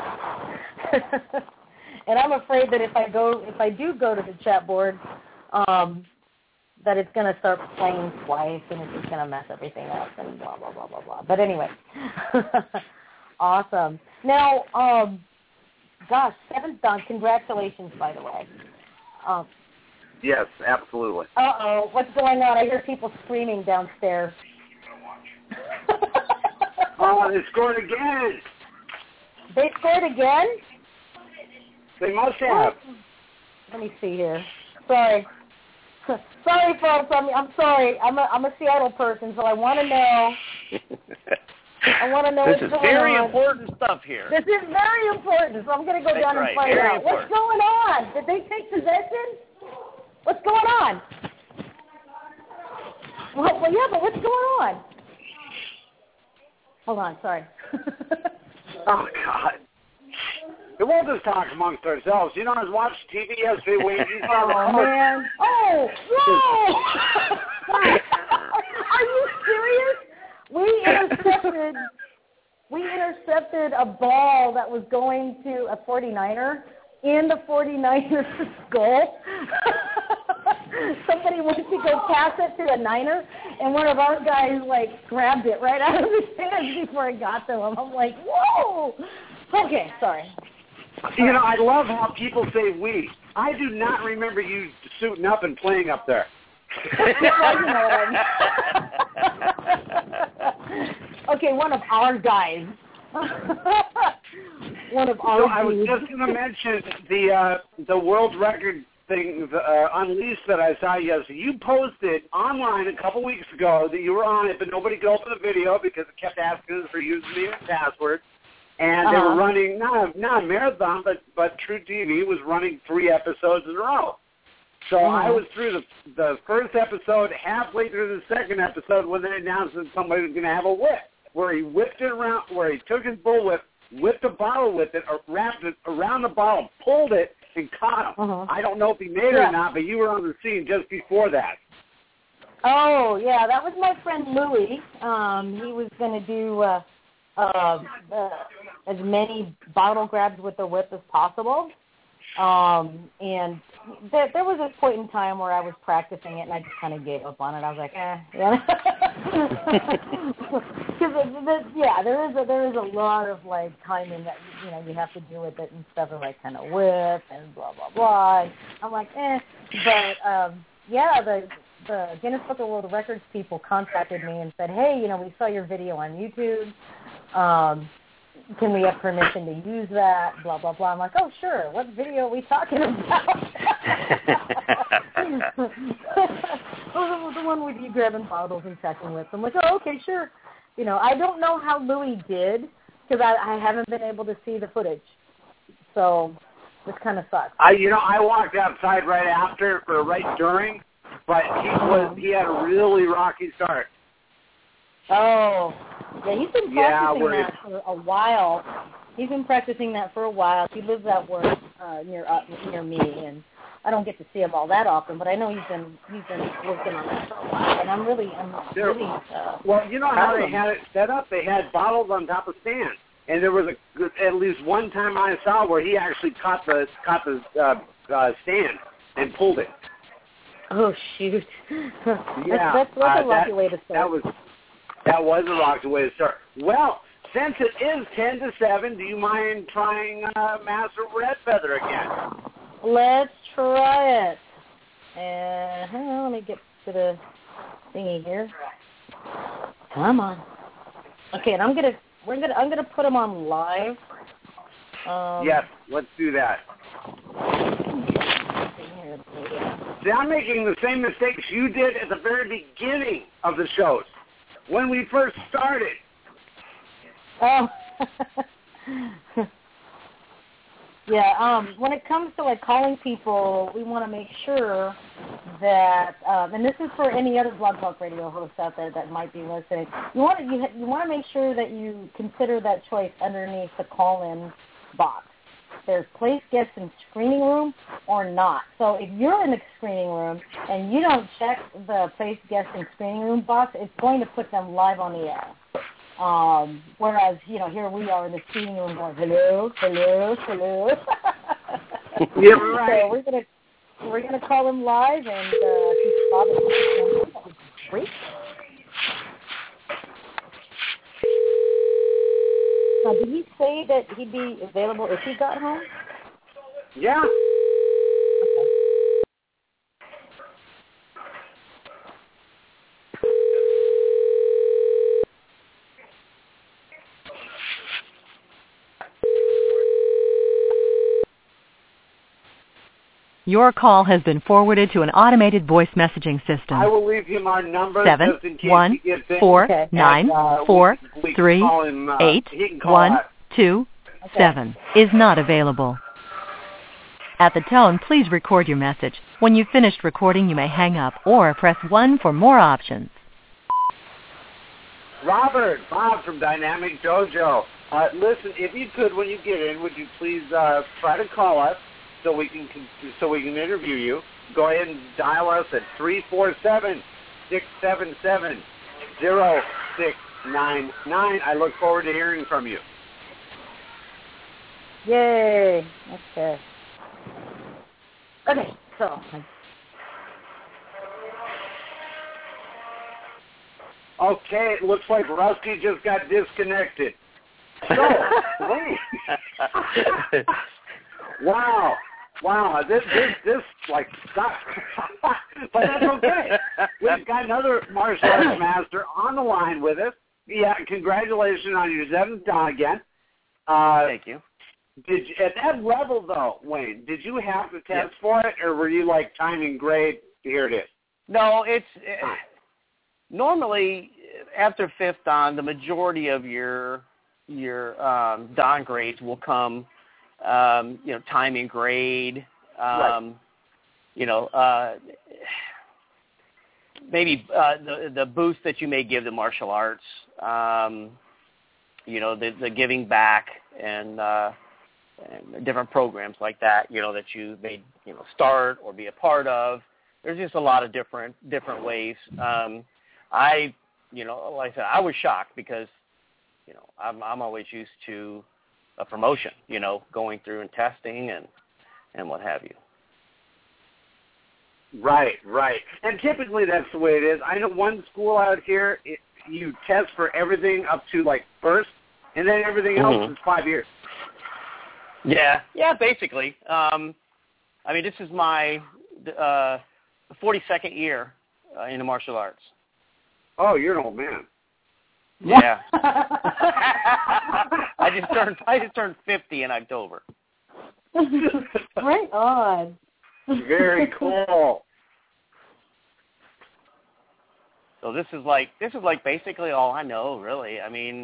And I'm afraid that if I do go to the chat board, that it's going to start playing twice and it's just going to mess everything up and blah, blah, blah, blah, blah. But anyway, awesome. Now, gosh, 7th done. Congratulations, by the way. Yes, absolutely. Uh-oh, what's going on? I hear people screaming downstairs. Oh, they scored again. They scored again? They must have. Let me see here. Sorry. Sorry, folks. I'm sorry. I'm a Seattle person, so I want to know. This is very important stuff here. This is very important, so I'm going to go down and find out. What's going on? Did they take possession? What's going on? Well, yeah, but what's going on? Hold on, sorry. Oh, God. We won't just talk amongst ourselves. You know, I was watching TV yesterday. Oh, man. Oh, whoa! Are you serious? We intercepted a ball that was going to a 49er in the 49ers' goal. Somebody went to go pass it to a Niner, and one of our guys, grabbed it right out of his hands before it got to him. I'm like, whoa! Okay, sorry. You know, I love how people say we. I do not remember you suiting up and playing up there. Okay, one of our guys. One of our I was just going to mention the world record thing, Unleashed, that I saw yesterday. You posted online a couple weeks ago that you were on it, but nobody could open the video because it kept asking us for username and password. And they were running, not a marathon, but True TV was running 3 episodes in a row. So I was through the first episode, halfway through the second episode, when they announced that somebody was going to have a whip, where he whipped it around, where he took his bullwhip, whipped a bottle with it, or wrapped it around the bottle, pulled it, and caught him. I don't know if he made it or not, but you were on the scene just before that. Oh, yeah, that was my friend Louie. He was going to do as many bottle grabs with the whip as possible. And there was a point in time where I was practicing it, and I just kind of gave up on it. I was like, Because there is a lot of timing that you have to do with it and stuff, and kind of whip and blah blah blah. And I'm like, But the Guinness Book of World Records people contacted me and said, hey, we saw your video on YouTube. Can we have permission to use that? Blah, blah, blah. I'm like, oh, sure. What video are we talking about? The one with you grabbing bottles and checking with. I'm like, oh, okay, sure. I don't know how Louis did because I haven't been able to see the footage. So this kind of sucks. I walked outside right after or right during, but he had a really rocky start. Oh, yeah, he's been practicing that for a while. He lives out where near me, and I don't get to see him all that often. But I know he's been working on that for a while, and I'm really. Well, you know how they had it set up? They had bottles on top of stands, and there was at least one time I saw where he actually caught the stand and pulled it. Oh shoot! Yeah, that's a lucky way to start. That was a rocky way to start. Well, since it is 10-7, do you mind trying Master Red Feather again? Let's try it. Hang on, let me get to the thingy here. Come on. Okay, and I'm gonna put them on live. Yes, let's do that. See, I'm making the same mistakes you did at the very beginning of the shows. When we first started. Oh. Yeah, when it comes to calling people, we want to make sure that, and this is for any other Blog Talk Radio hosts out there that might be listening, you want to make sure that you consider that choice underneath the call-in box. There's place guests in screening room or not. So if you're in the screening room and you don't check the place guests in screening room box, it's going to put them live on the air. Whereas, here we are in the screening room going, hello, hello, hello. Yeah, right. So we're gonna call them live and keep Bob great. Now, did he say that he'd be available if he got home? Yeah. Okay. Your call has been forwarded to an automated voice messaging system. I will leave him our number 714-943-8127 is not available. At the tone, please record your message. When you've finished recording, you may hang up or press 1 for more options. Robert, Bob from Dynamic Dojo. Listen, if you could, when you get in, would you please try to call us so we can interview you? Go ahead and dial us at 347-677-0699. I look forward to hearing from you. Yay! Okay. Okay, so. Okay, it looks like Rusty just got disconnected. So, wait. Wow, this like sucks. But that's okay. We've got another martial arts master on the line with us. Yeah, congratulations on your 7th dan again. Thank you. Did you, at that level though, Wayne? Did you have to test for it, or were you like time and grade? Here it is. No, it's normally after 5th dan, the majority of your dan grades will come. Time and grade. Right. Maybe the boost that you may give the martial arts. The giving back and different programs like that, that you may, start or be a part of. There's just a lot of different ways. Like I said, I was shocked because, I'm always used to a promotion, going through and testing and what have you. Right. And typically that's the way it is. I know one school out here, you test for everything up to like first, and then everything else is 5 years. Yeah, basically. This is my 42nd year in the martial arts. Oh, you're an old man. Yeah. I just turned 50 in October. Right on. Very cool. So this is like basically all I know, really.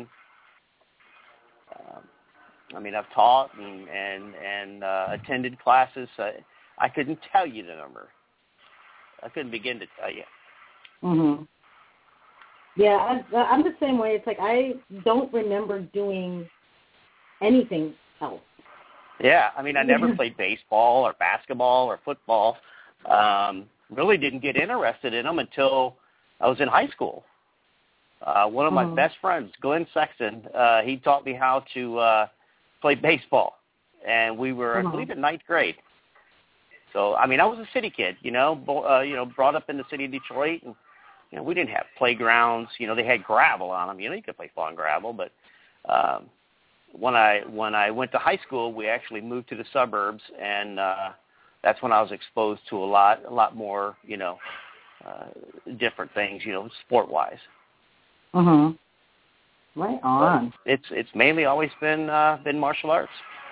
I've taught and attended classes. I couldn't tell you the number. I couldn't begin to tell you. Mhm. Yeah, I'm the same way. It's like I don't remember doing anything else. Yeah, I never played baseball or basketball or football. Really didn't get interested in them until I was in high school. One of my best friends, Glenn Sexton, he taught me how to play baseball, and we were, I believe, in 9th grade. So, I was a city kid, brought up in the city of Detroit, and we didn't have playgrounds. They had gravel on them. You could play on gravel, but when I went to high school, we actually moved to the suburbs, and that's when I was exposed to a lot more, different things, sport-wise. Mhm. Right on. But it's mainly always been martial arts.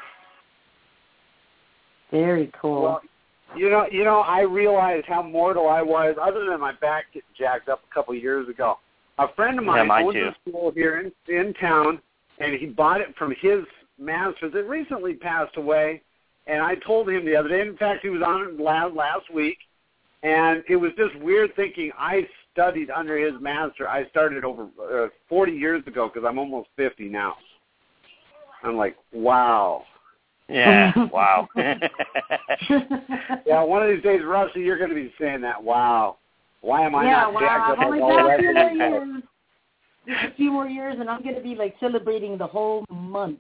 Very cool. Well, I realized how mortal I was, other than my back getting jacked up a couple of years ago. A friend of mine owns a school here in town, and he bought it from his master that recently passed away. And I told him the other day, in fact, he was on it last week, and it was just weird thinking I studied under his master. I started over 40 years ago because I'm almost 50 now. I'm like, wow. Yeah, wow. Yeah, one of these days, Rusty, you're going to be saying that, wow. Why am I not jacked up only like all the rest years. of you? Just a few more years, and I'm going to be like celebrating the whole month.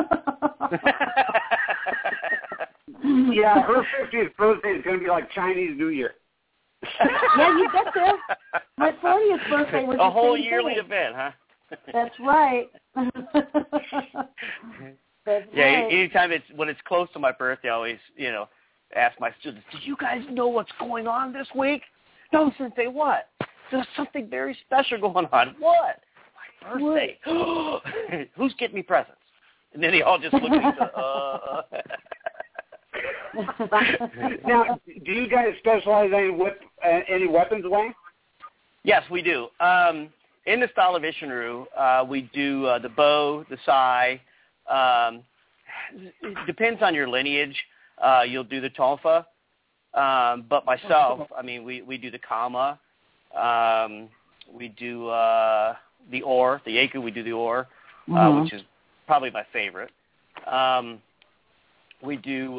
Yeah, her 50th birthday is going to be like Chinese New Year. Yeah, you betcha. My 40th birthday was a whole yearly event, huh? That's right. That's right. Anytime when it's close to my birthday, I always, ask my students, "Did you guys know what's going on this week?" "No, Sensei, what?" "There's something very special going on." "What?" "My birthday." "Who's getting me presents?" And then they all just look at each other. Now, do you guys specialize in any weapons, Wayne? Yes, we do. In the style of Isshinryu, we do the bow, the sai. It depends on your lineage. You'll do the tonfa. But myself, I mean, we do the kama. We do the oar, the yaku. We do the oar, which is probably my favorite. We do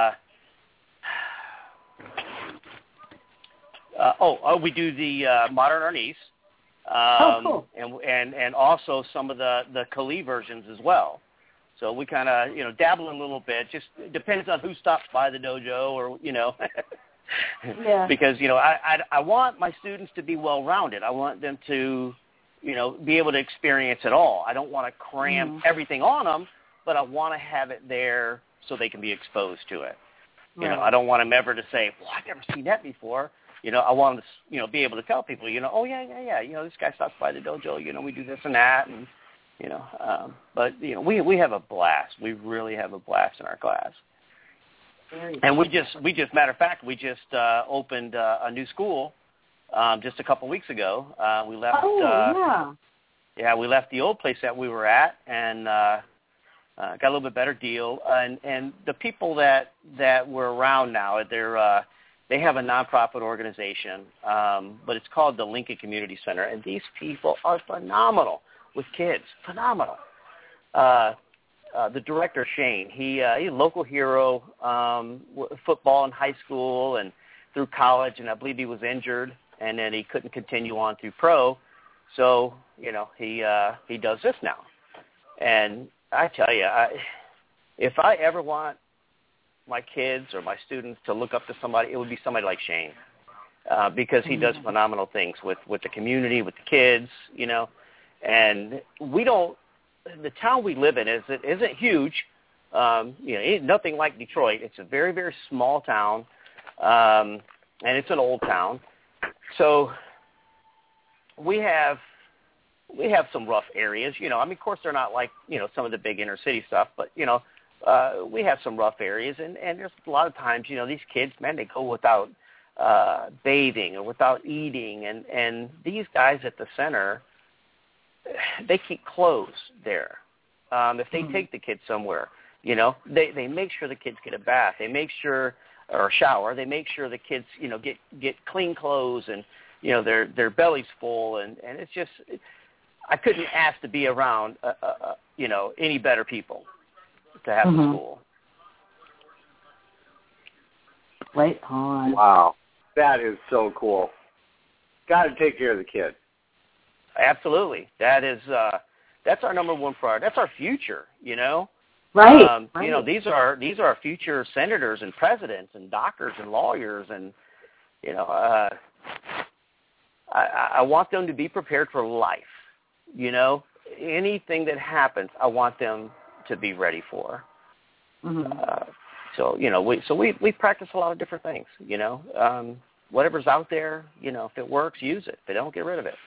we do the modern arnis. Cool. And also some of the Kali versions as well. So we kind of, dabble in a little bit. Just depends on who stops by the dojo or, Yeah. Because, I want my students to be well-rounded. I want them to, be able to experience it all. I don't want to cram everything on them, but I want to have it there so they can be exposed to it. Right. I don't want them ever to say, well, I've never seen that before. I want them to, be able to tell people, oh, yeah. This guy stops by the dojo. We do this and that. And, but, we have a blast. We really have a blast in our class. And we just, matter of fact, we just opened a new school just a couple weeks ago. We left. We left the old place that we were at and got a little bit better deal. And the people that were around now, they have a nonprofit organization, but it's called the Lincoln Community Center, and these people are phenomenal with kids. Phenomenal. The director, Shane, he's a local hero, football in high school and through college, and I believe he was injured, and then he couldn't continue on through pro. So, he does this now. And I tell you, if I ever want my kids or my students to look up to somebody, it would be somebody like Shane, because he does phenomenal things with the community, with the kids, and the town we live in isn't huge. Ain't nothing like Detroit. It's a very, very small town, and it's an old town. So we have some rough areas, of course they're not like, some of the big inner city stuff, but, we have some rough areas, and there's a lot of times, these kids, man, they go without bathing or without eating, and these guys at the center, they keep clothes there. If they take the kids somewhere, they make sure the kids get a bath, they make sure, or a shower, they make sure the kids, get clean clothes and, their belly's full, and it's just, I couldn't ask to be around, any better people to have the school. Right on. Wow. That is so cool. Got to take care of the kid. Absolutely. That's our number one priority. That's our future, Right. Right. These are our future senators and presidents and doctors and lawyers, and, I want them to be prepared for life. Anything that happens, I want them to be ready for. So we practice a lot of different things. Whatever's out there, if it works, use it. If it don't, get rid of it.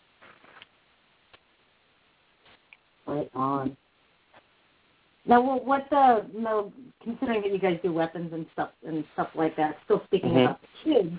Right on. Now, considering that you guys do weapons and stuff like that, still speaking about the kids,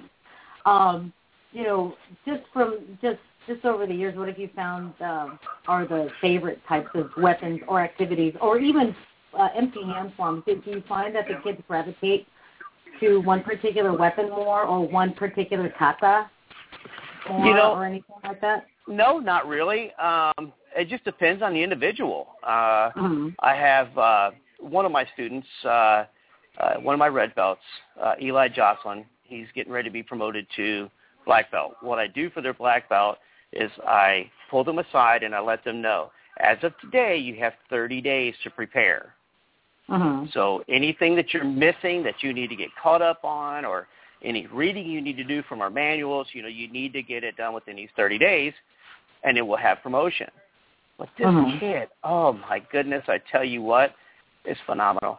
just over the years, what have you found are the favorite types of weapons or activities, or even empty hand forms? Do you find that the kids gravitate to one particular weapon more, or one particular kata more, or anything like that? No, not really. It just depends on the individual. I have one of my students, one of my red belts, Eli Jocelyn. He's getting ready to be promoted to black belt. What I do for their black belt is I pull them aside and I let them know, as of today, you have 30 days to prepare. So anything that you're missing that you need to get caught up on, or any reading you need to do from our manuals, you need to get it done within these 30 days, and it will have promotion. But this kid, oh my goodness, I tell you what, is phenomenal.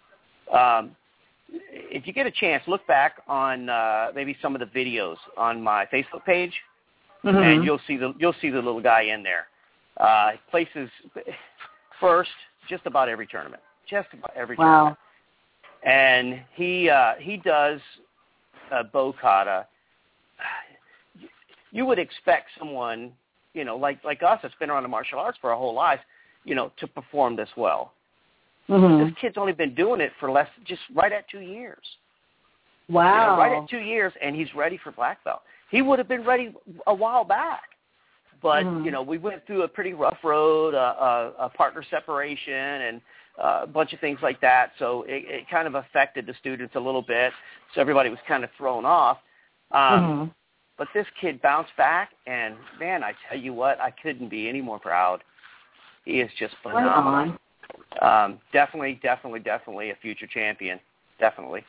If you get a chance, look back on maybe some of the videos on my Facebook page, and you'll see the little guy in there. Places first just about every tournament. Just about every tournament. and he does bow kata. You would expect someone, you know, like us that's been around the martial arts for our whole lives, you know, to perform this well. Mm-hmm. This kid's only been doing it for just right at 2 years. Wow. You know, right at 2 years, and he's ready for black belt. He would have been ready a while back. But, you know, we went through a pretty rough road, a partner separation, and a bunch of things like that. So it kind of affected the students a little bit. So everybody was kind of thrown off. But this kid bounced back, and, man, I tell you what, I couldn't be any more proud. He is just phenomenal. Definitely a future champion. Definitely.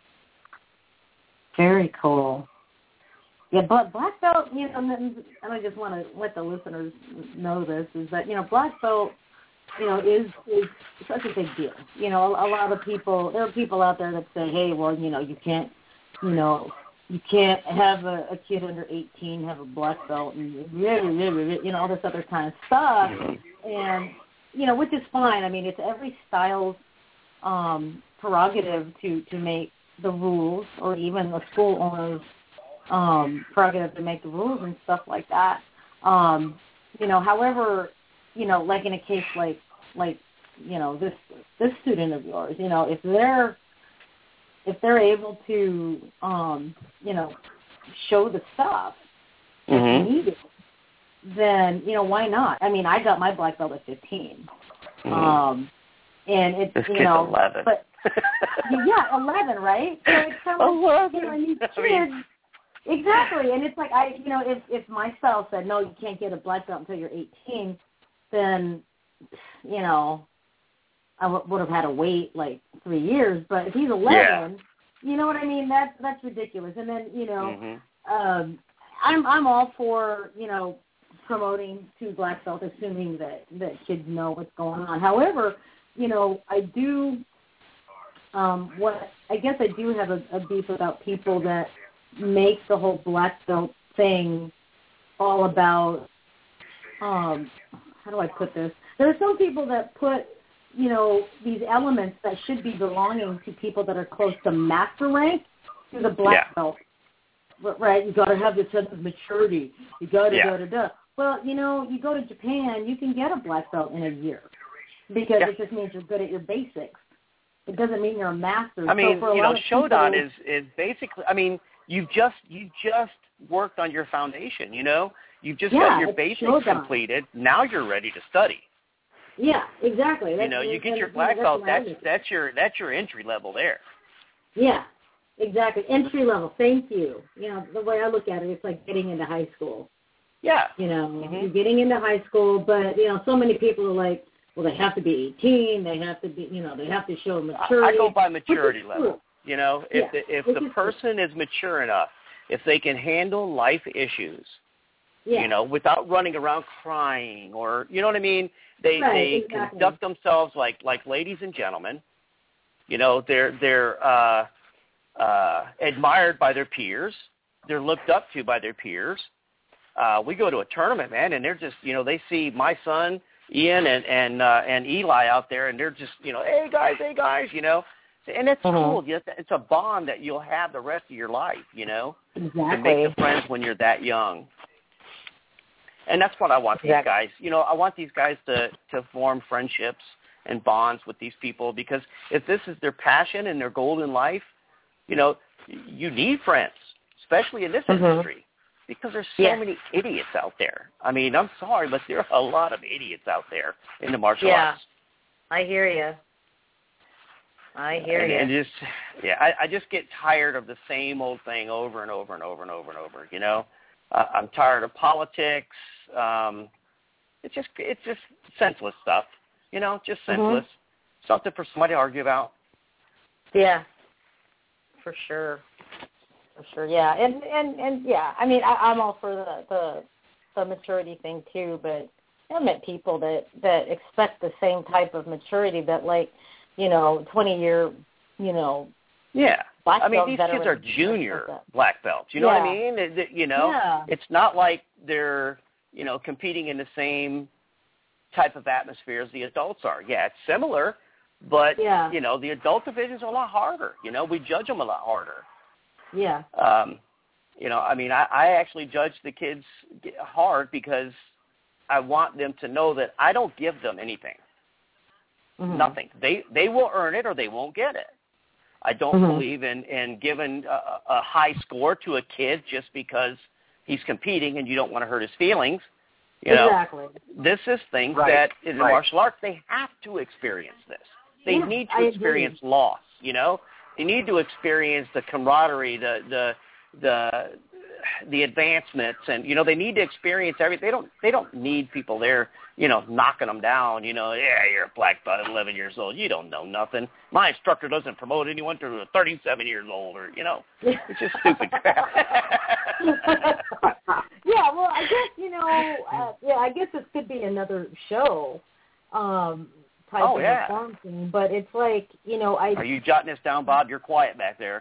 Very cool. Yeah, but black belt, you know, and I just want to let the listeners know this, is that, you know, black belt, you know, is such a big deal. You know, a lot of people, there are people out there that say, hey, well, you know, you can't have a kid under 18 have a black belt and, you know, all this other kind of stuff. And, you know, which is fine. I mean, it's every style's prerogative to make the rules, or even the school owner's prerogative to make the rules and stuff like that. You know, however, you know, like in a case like you know, this student of yours, you know, if they're able to you know, show the stuff that's needed, then, you know, why not? I mean, I got my black belt at 15. And it's, this you kid's know, 11. But yeah, 11, right? So it's kind of like, you know, and these kids, exactly. And it's like, you know, if my style said, no, you can't get a black belt until you're 18, then, you know, I would have had to wait like 3 years. But if he's 11, you know what I mean? That's ridiculous. And then, you know, I'm all for, you know, promoting to black belt, assuming that kids know what's going on. However, you know, I do, I guess I do have a beef about people that make the whole black belt thing all about, how do I put this? There are some people that put, you know, these elements that should be belonging to people that are close to master rank to the black belt. Right? You got to have this sense of maturity. You got to, Well, you know, you go to Japan, you can get a black belt in a year because it just means you're good at your basics. It doesn't mean you're a master. I mean, so you know, Shodan is basically, I mean, you just worked on your foundation, you know? You've just got your basics completed. Now you're ready to study. Yeah, exactly. You know, you get your black belt, that's your entry level there. Yeah, exactly. Entry level, thank you. You know, the way I look at it, it's like getting into high school. Yeah. You know, you're getting into high school, but, you know, so many people are like, well, they have to be 18, they have to be, you know, they have to show maturity. I go by maturity level. You know, if the person is mature enough, if they can handle life issues, you know, without running around crying or, you know what I mean? They conduct themselves like ladies and gentlemen. You know, they're admired by their peers. They're looked up to by their peers. We go to a tournament, man, and they're just, you know, they see my son, Ian, and Eli out there, and they're just, you know, hey guys, you know. And it's cool. It's a bond that you'll have the rest of your life, you know. Exactly. To make the friends when you're that young. And that's what I want these guys. You know, I want these guys to form friendships and bonds with these people, because if this is their passion and their goal in life, you know, you need friends, especially in this industry, because there's so many idiots out there. I mean, I'm sorry, but there are a lot of idiots out there in the martial arts. I hear you. And just, I just get tired of the same old thing over and over and over and over and over. You know, I'm tired of politics. It's just senseless stuff. You know, just senseless. Something for somebody to argue about. Yeah, for sure. Yeah, and yeah. I mean, I'm all for the maturity thing too, but I've met people that expect the same type of maturity that, like, you know, 20-year, you know. Yeah. Black I mean, belt these veterans kids are junior black belts. You know what I mean? You know, it's not like they're, you know, competing in the same type of atmosphere as the adults are. Yeah, it's similar, But, you know, the adult divisions are a lot harder. You know, we judge them a lot harder. Yeah. You know, I mean, I actually judge the kids hard because I want them to know that I don't give them anything. Mm-hmm. Nothing. They will earn it or they won't get it. I don't believe in giving a high score to a kid just because he's competing and you don't want to hurt his feelings. You know, this is things that in the martial arts, they have to experience this. They need to experience loss, you know. They need to experience the camaraderie, the advancements, and, you know, they need to experience everything. They don't need people there, you know, knocking them down, you know, you're a black belt at 11 years old. You don't know nothing. My instructor doesn't promote anyone to 37 years old, or, you know, it's just stupid crap. Yeah, well, I guess, you know, I guess this could be another show type of reform thing, but it's like, you know, Are you jotting this down, Bob? You're quiet back there.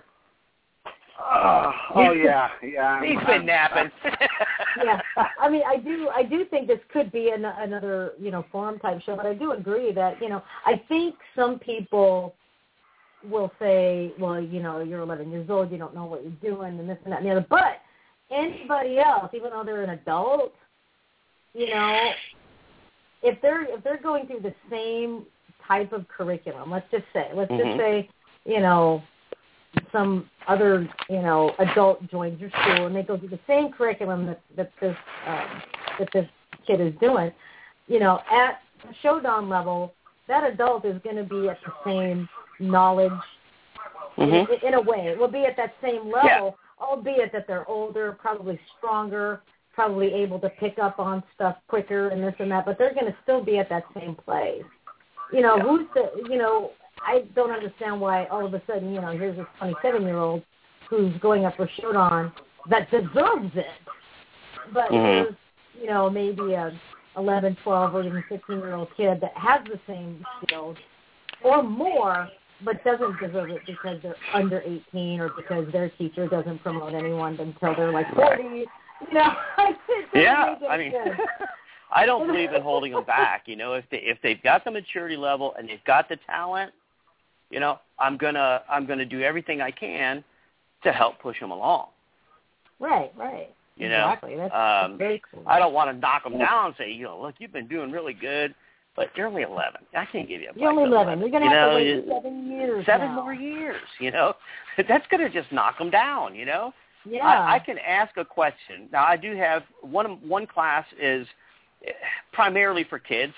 Yeah. He's been napping. Yeah, I mean, I do think this could be another, you know, forum type show, but I do agree that, you know, I think some people will say, well, you know, you're 11 years old, you don't know what you're doing, and this and that and the other. But anybody else, even though they're an adult, you know, if they're going through the same type of curriculum, let's just say, you know, some other, you know, adult joins your school and they go through the same curriculum that this kid is doing, you know, at the Shodan level, that adult is going to be at the same knowledge in a way. It will be at that same level, albeit that they're older, probably stronger, probably able to pick up on stuff quicker and this and that, but they're going to still be at that same place. You know, I don't understand why all of a sudden, you know, here's this 27-year-old who's going up for Shodan that deserves it. But there's, you know, maybe a 11, 12, or even 15-year-old kid that has the same skills or more but doesn't deserve it because they're under 18 or because their teacher doesn't promote anyone until they're like 40. You know, I mean, I don't believe in holding them back. You know, if they've got the maturity level and they've got the talent, you know, I'm gonna do everything I can to help push them along. Right. You know, exactly. That's very cool. I don't want to knock them down and say, you know, look, you've been doing really good, but you're only 11. I can't give you a black You're only 11. You're going to have to wait 7 years. 7 more years, you know. That's going to just knock them down, you know. Yeah. I can ask a question. Now, I do have one class is primarily for kids.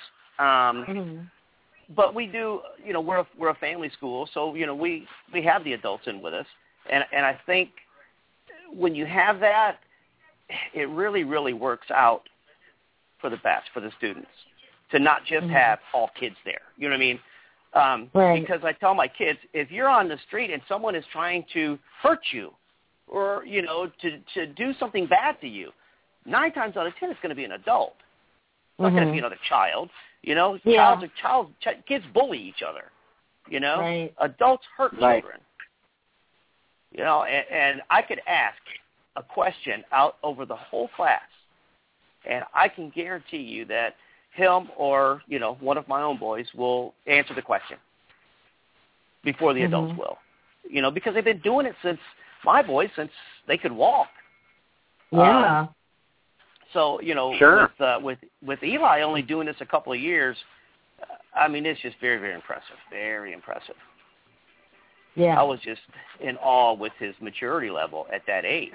But we do, you know, we're a family school, so, you know, we have the adults in with us. And I think when you have that, it really, really works out for the best for the students to not just have all kids there. You know what I mean? Because I tell my kids, if you're on the street and someone is trying to hurt you or, you know, to do something bad to you, 9 times out of 10 it's going to be an adult. It's not going to be another child. You know, kids bully each other. You know, adults hurt children. You know, and I could ask a question out over the whole class, and I can guarantee you that him or, you know, one of my own boys will answer the question before the adults will. You know, because they've been doing it since they could walk. Yeah. So, you know, with Eli only doing this a couple of years, I mean, it's just very, very impressive. Very impressive. Yeah. I was just in awe with his maturity level at that age.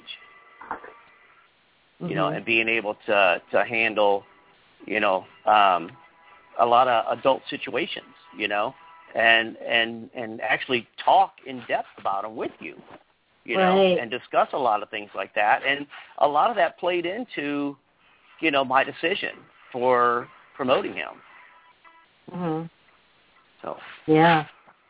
You know, and being able to handle, you know, a lot of adult situations, you know, and actually talk in depth about them with you, you know, and discuss a lot of things like that. And a lot of that played into, you know, my decision for promoting him. So. Yeah.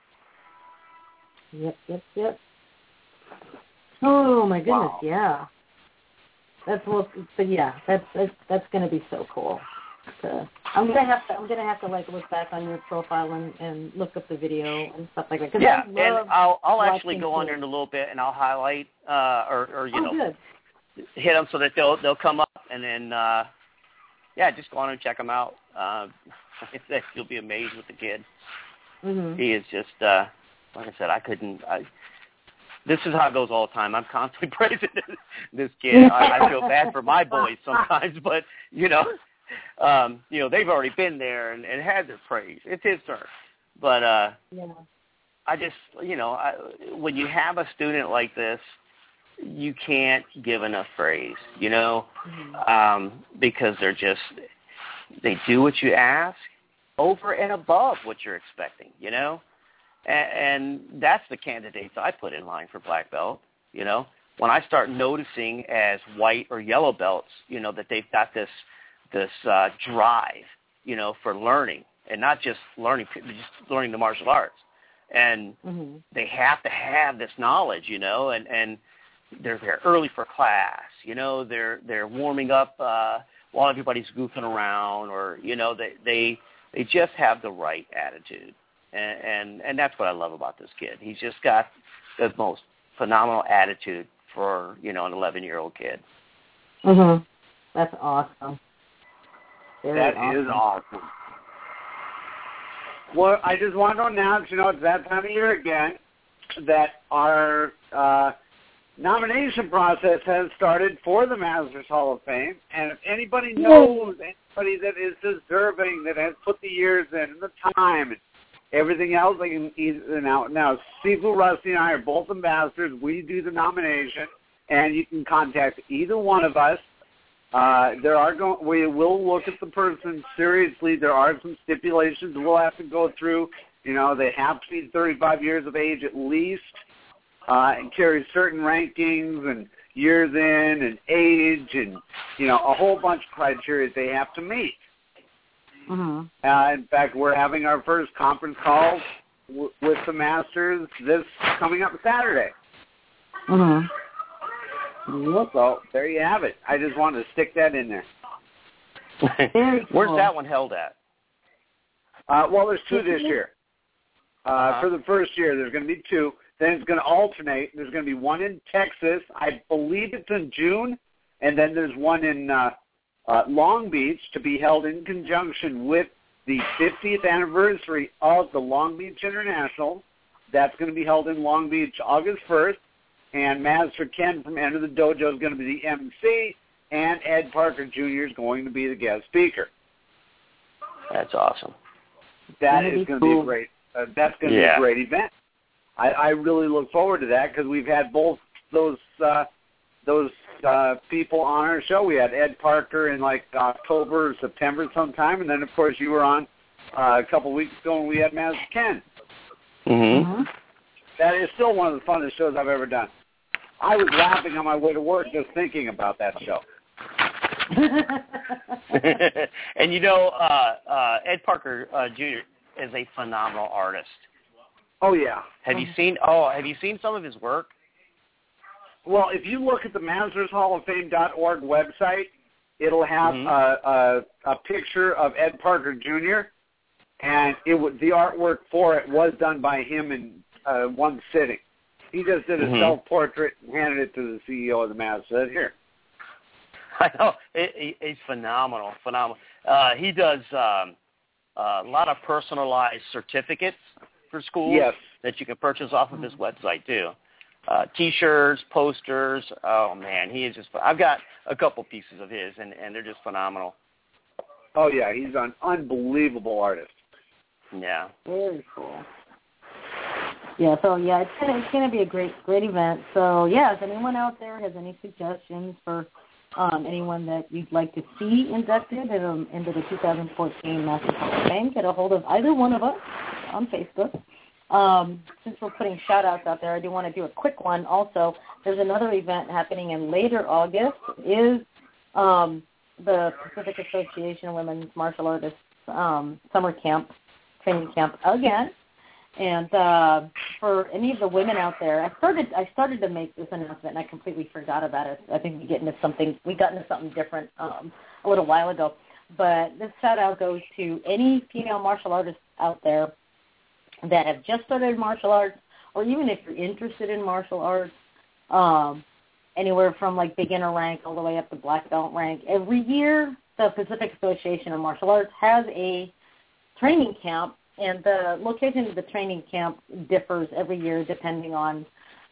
Yep. Oh my goodness, yeah. That's going to be so cool. I'm gonna have to like look back on your profile and look up the video and stuff like that. Yeah, and I'll actually go on there in a little bit and I'll highlight or you know hit them so that they'll come up and then just go on and check them out. You'll be amazed with the kid. Mm-hmm. He is just, like I said, this is how it goes all the time. I'm constantly praising this kid. I feel bad for my boys sometimes, but, they've already been there and had their praise. It's his turn. But I just, when you have a student like this, you can't give enough praise, because they do what you ask over and above what you're expecting, And that's the candidates I put in line for black belt, When I start noticing as white or yellow belts, that they've got this drive, for learning, and not just learning the martial arts. And they have to have this knowledge, and they're there early for class, they're warming up while everybody's goofing around, or, they just have the right attitude. And that's what I love about this kid. He's just got the most phenomenal attitude for, an 11-year-old kid. Mhm. That's awesome. That is awesome. Well, I just want to announce, it's that time of year again, that our nomination process has started for the Masters Hall of Fame. And if anybody knows anybody that is deserving, that has put the years in and the time and everything else, they can either now Sifu, Rusty, and I are both ambassadors. We do the nomination, and you can contact either one of us. We will look at the person seriously. There are some stipulations we'll have to go through. They have to be 35 years of age at least, and carry certain rankings and years in and age and, a whole bunch of criteria they have to meet. In fact, we're having our first conference call with the Masters this coming up Saturday. So there you have it. I just wanted to stick that in there. Where's that one held at? Well, there's two this year. For the first year, there's going to be two. Then it's going to alternate. There's going to be one in Texas. I believe it's in June. And then there's one in Long Beach to be held in conjunction with the 50th anniversary of the Long Beach International. That's going to be held in Long Beach August 1st. And Master Ken from Enter the Dojo is going to be the MC, and Ed Parker Jr. is going to be the guest speaker. That's awesome. That is going to be a great. That's going to be a great event. I really look forward to that because we've had both those people on our show. We had Ed Parker in like October or September sometime, and then of course you were on a couple of weeks ago when we had Master Ken. That is still one of the funnest shows I've ever done. I was laughing on my way to work just thinking about that show. And Ed Parker Jr. is a phenomenal artist. Oh yeah. Have you seen some of his work? Well, if you look at the MastersHallOfFame.org website, it'll have a picture of Ed Parker Jr. and the artwork for it was done by him in one sitting. He just did a self-portrait and handed it to the CEO of the Masters. Said, "Here." I know. It's phenomenal. He does a lot of personalized certificates for schools that you can purchase off of his website, too. T-shirts, posters. Oh, man, he is just – I've got a couple pieces of his, and they're just phenomenal. Oh, yeah, he's an unbelievable artist. Yeah. Very cool. Yeah, so, it's going to be a great event. So, if anyone out there has any suggestions for anyone that you'd like to see inducted into the 2014 Masters Hall of Fame, get a hold of either one of us on Facebook. Since we're putting shout-outs out there, I do want to do a quick one also. There's another event happening in later August. It is the Pacific Association of Women's Martial Artists summer camp, training camp again. And for any of the women out there, I started to make this announcement, and I completely forgot about it. I think we got into something different a little while ago. But this shout-out goes to any female martial artists out there that have just started martial arts, or even if you're interested in martial arts, anywhere from like beginner rank all the way up to black belt rank. Every year, the Pacific Association of Martial Arts has a training camp And the location of the training camp differs every year depending on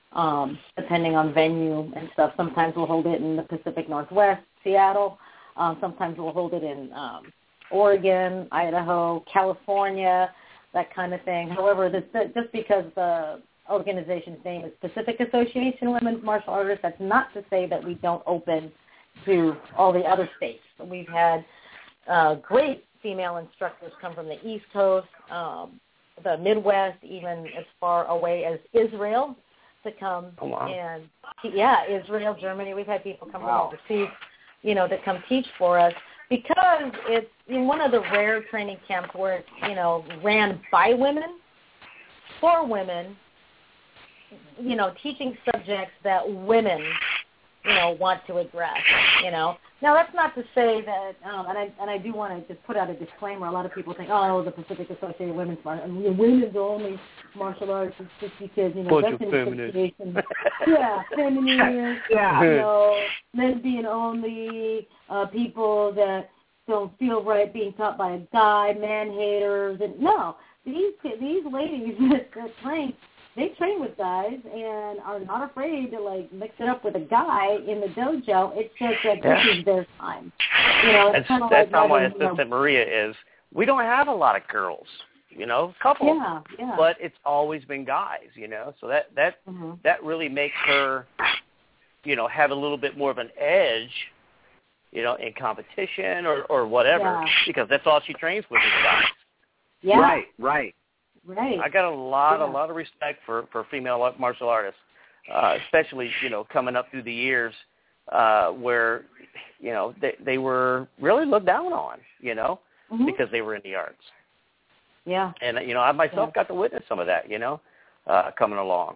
venue and stuff. Sometimes we'll hold it in the Pacific Northwest, Seattle. Sometimes we'll hold it in Oregon, Idaho, California, that kind of thing. However, just because the organization's name is Pacific Association of Women's Martial Artists, that's not to say that we don't open to all the other states. We've had great female instructors come from the East Coast, the Midwest, even as far away as Israel to come. Oh, wow. And Israel, Germany. We've had people come from overseas, to come teach for us, because it's one of the rare training camps where it's, ran by women, for women, teaching subjects that women, want to address, Now, that's not to say that, and I do want to just put out a disclaimer. A lot of people think, the Pacific Association of Women's women's only martial arts. It's just because, that's an association. Feminist, lesbian only, people that don't feel right being taught by a guy, man haters. And no, these ladies that train, they train with guys and are not afraid to mix it up with a guy in the dojo. It's just that this is their time. That's how my assistant Maria is. We don't have a lot of girls, couples, but it's always been guys, So that really makes her, have a little bit more of an edge, in competition or whatever, because that's all she trains with is guys. Yeah. Right. Right. I got a lot of respect for female martial artists, especially, coming up through the years where, they were really looked down on, because they were in the arts. Yeah. And, I myself got to witness some of that, coming along.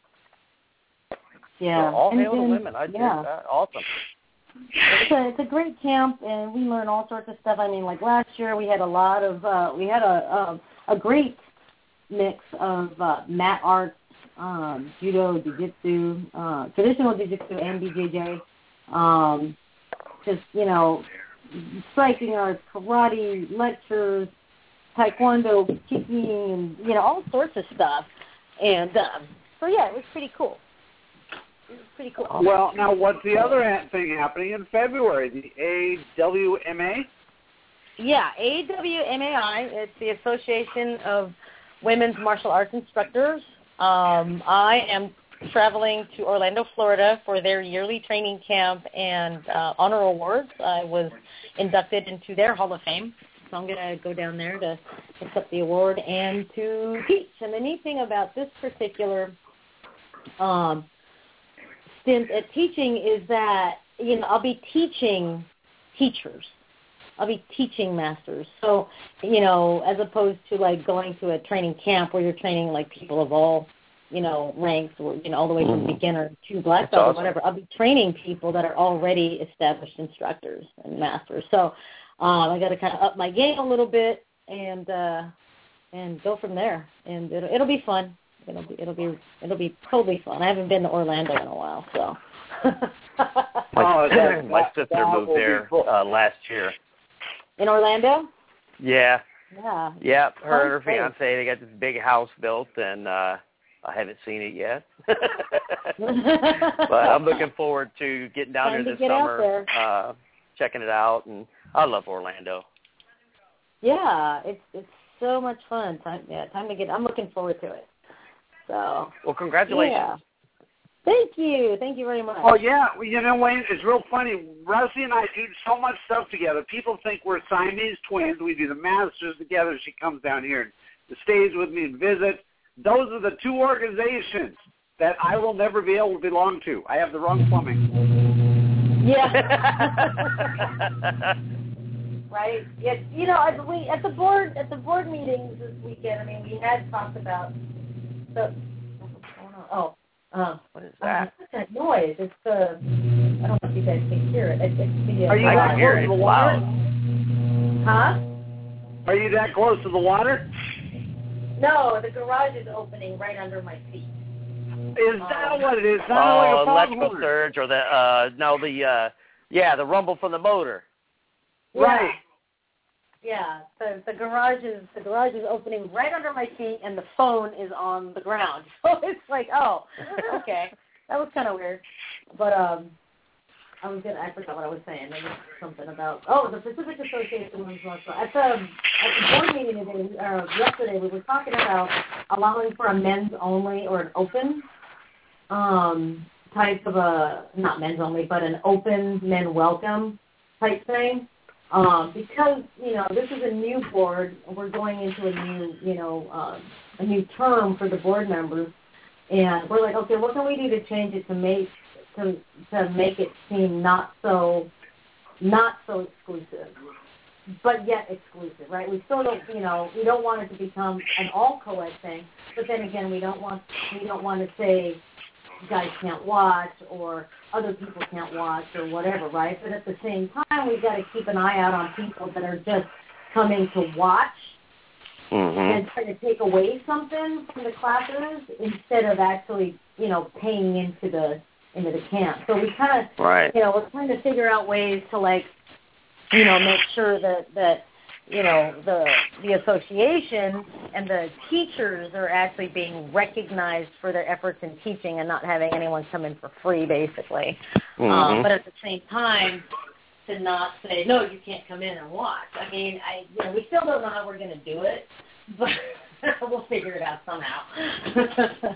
Yeah. So all hail to women. Awesome. It's a great camp, and we learn all sorts of stuff. I mean, like last year we had a lot of, a great mix of mat arts, judo, jiu-jitsu, traditional jiu-jitsu and BJJ, striking arts, karate, lectures, taekwondo, kicking, and, all sorts of stuff. And it was pretty cool. Well, now what's the other thing happening in February, the AWMA? Yeah, AWMAI, it's the Association of Women's Martial Arts Instructors. I am traveling to Orlando, Florida for their yearly training camp and honor awards. I was inducted into their Hall of Fame, so I'm going to go down there to accept the award and to teach. And the neat thing about this particular stint at teaching is that, I'll be teaching teachers. I'll be teaching masters. So, as opposed to going to a training camp where you're training people of all, ranks or, all the way from beginner to black belt or whatever. I'll be training people that are already established instructors and masters. So, I got to kind of up my game a little bit and go from there. And it'll be fun. It'll be totally fun. I haven't been to Orlando in a while, so. My sister moved there last year. In Orlando? Yeah. Yeah. Yeah, her and her fiance, they got this big house built, and I haven't seen it yet. But I'm looking forward to getting down there this summer, checking it out, and I love Orlando. Yeah, it's so much fun. Time to get. I'm looking forward to it. So. Well, congratulations. Yeah. Thank you very much. Oh, yeah. Well, Wayne, it's real funny. Rusty and I do so much stuff together. People think we're Siamese twins. We do the Masters together. She comes down here and stays with me and visits. Those are the two organizations that I will never be able to belong to. I have the wrong plumbing. Yeah. Right. Yeah. At the board meetings this weekend, we had talked about the. What is that? What's that noise? It's the. I don't know if you guys can hear it. It's the. Are you that close to the water? Huh? Are you that close to the water? No, the garage is opening right under my feet. Is that what it is? Like electrical surge or the rumble from the motor. Right. Yeah, the garage is opening right under my feet, and the phone is on the ground. So it's like, oh, okay, that was kind of weird. But I forgot what I was saying. There was something about the Pacific Association of Women's Martial Arts. At the board meeting yesterday, we were talking about allowing for a men's only or an open type of not men's only, but an open men welcome type thing. Because, this is a new board, we're going into a new term for the board members, and we're like, okay, what can we do to change it to make it seem not so exclusive, but yet exclusive, right? We still don't, we don't want it to become an all co-ed thing, but then again, we don't want to say guys can't watch or other people can't watch or whatever, right? But at the same time, we've got to keep an eye out on people that are just coming to watch and trying to take away something from the classes instead of actually, paying into the camp. So we kind of, we're trying to figure out ways to make sure that the association and the teachers are actually being recognized for their efforts in teaching and not having anyone come in for free, basically. But at the same time, to not say, no, you can't come in and watch. I mean, we still don't know how we're going to do it, but we'll figure it out somehow.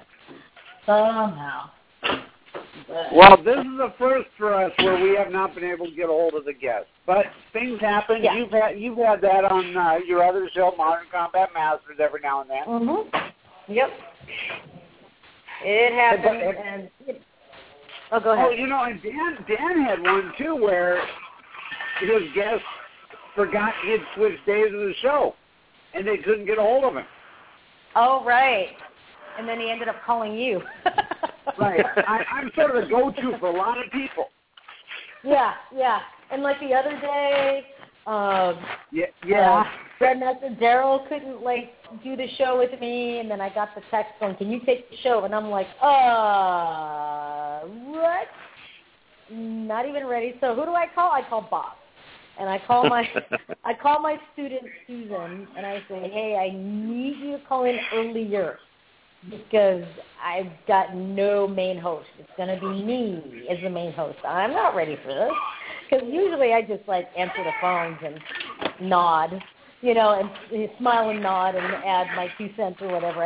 Well, this is a first for us where we have not been able to get a hold of the guests. But things happen. Yeah. You've had that on your other show, Modern Combat Masters, every now and then. Yep. It happens. Go ahead. Oh, and Dan had one, too, where his guests forgot he'd switched days of the show, and they couldn't get a hold of him. Oh, right. And then he ended up calling you. Right. I'm sort of the go-to for a lot of people. Yeah. And like the other day, Grandmaster Daryl couldn't do the show with me, and then I got the text going, "Can you take the show?" And I'm like, what? Not even ready. So who do I call? I call Bob, and I call my student Susan, and I say, "Hey, I need you to call in earlier." Because I've got no main host. It's going to be me as the main host. I'm not ready for this. Because usually I just answer the phones and nod, and smile and nod and add my 2 cents or whatever.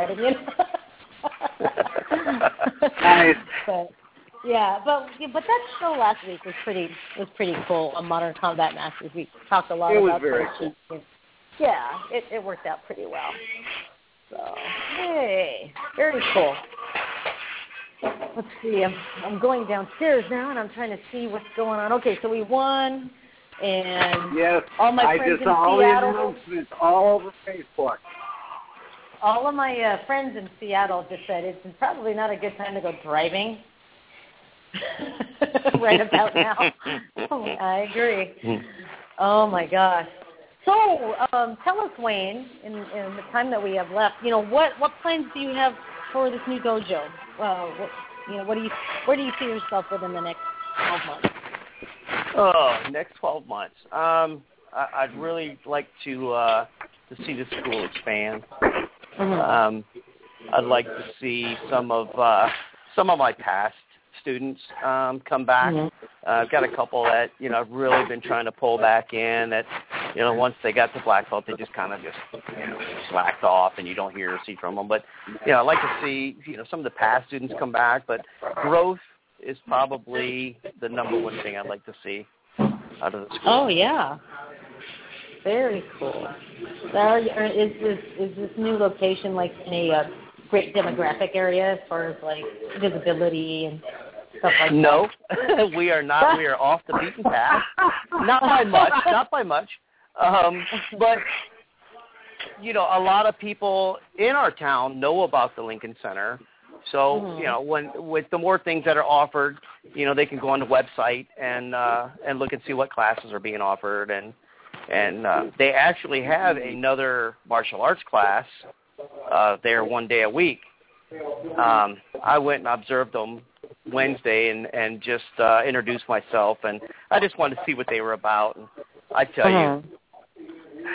Nice. But that show last week was pretty cool on Modern Combat Masters. We talked a lot about very cool. Yeah, it worked out pretty well. So, hey, very cool. Let's see, I'm going downstairs now, and I'm trying to see what's going on. Okay, so we won, and all my friends in Seattle. All the announcements all over Facebook. All of my friends in Seattle just said it's probably not a good time to go driving right about now. I agree. Oh, my gosh. So, tell us, Wayne, in the time that we have left, what plans do you have for this new dojo? Where do you see yourself within the next 12 months? Oh, next 12 months. I'd really like to see the school expand. I'd like to see some of my past students come back. I've got a couple that I've really been trying to pull back in. That once they got to black belt, they just kind of slacked off, and you don't hear or see from them. But I'd like to see some of the past students come back. But growth is probably the number one thing I'd like to see out of the school. Oh yeah, very cool. Is this new location in a great demographic area as far as visibility and stuff like that? No, we are not. We are off the beaten path. Not by much. But a lot of people in our town know about the Lincoln Center. So with the more things that are offered, they can go on the website and look and see what classes are being offered, and they actually have another martial arts class there one day a week. I went and observed them Wednesday and just introduced myself, and I just wanted to see what they were about. And I tell you,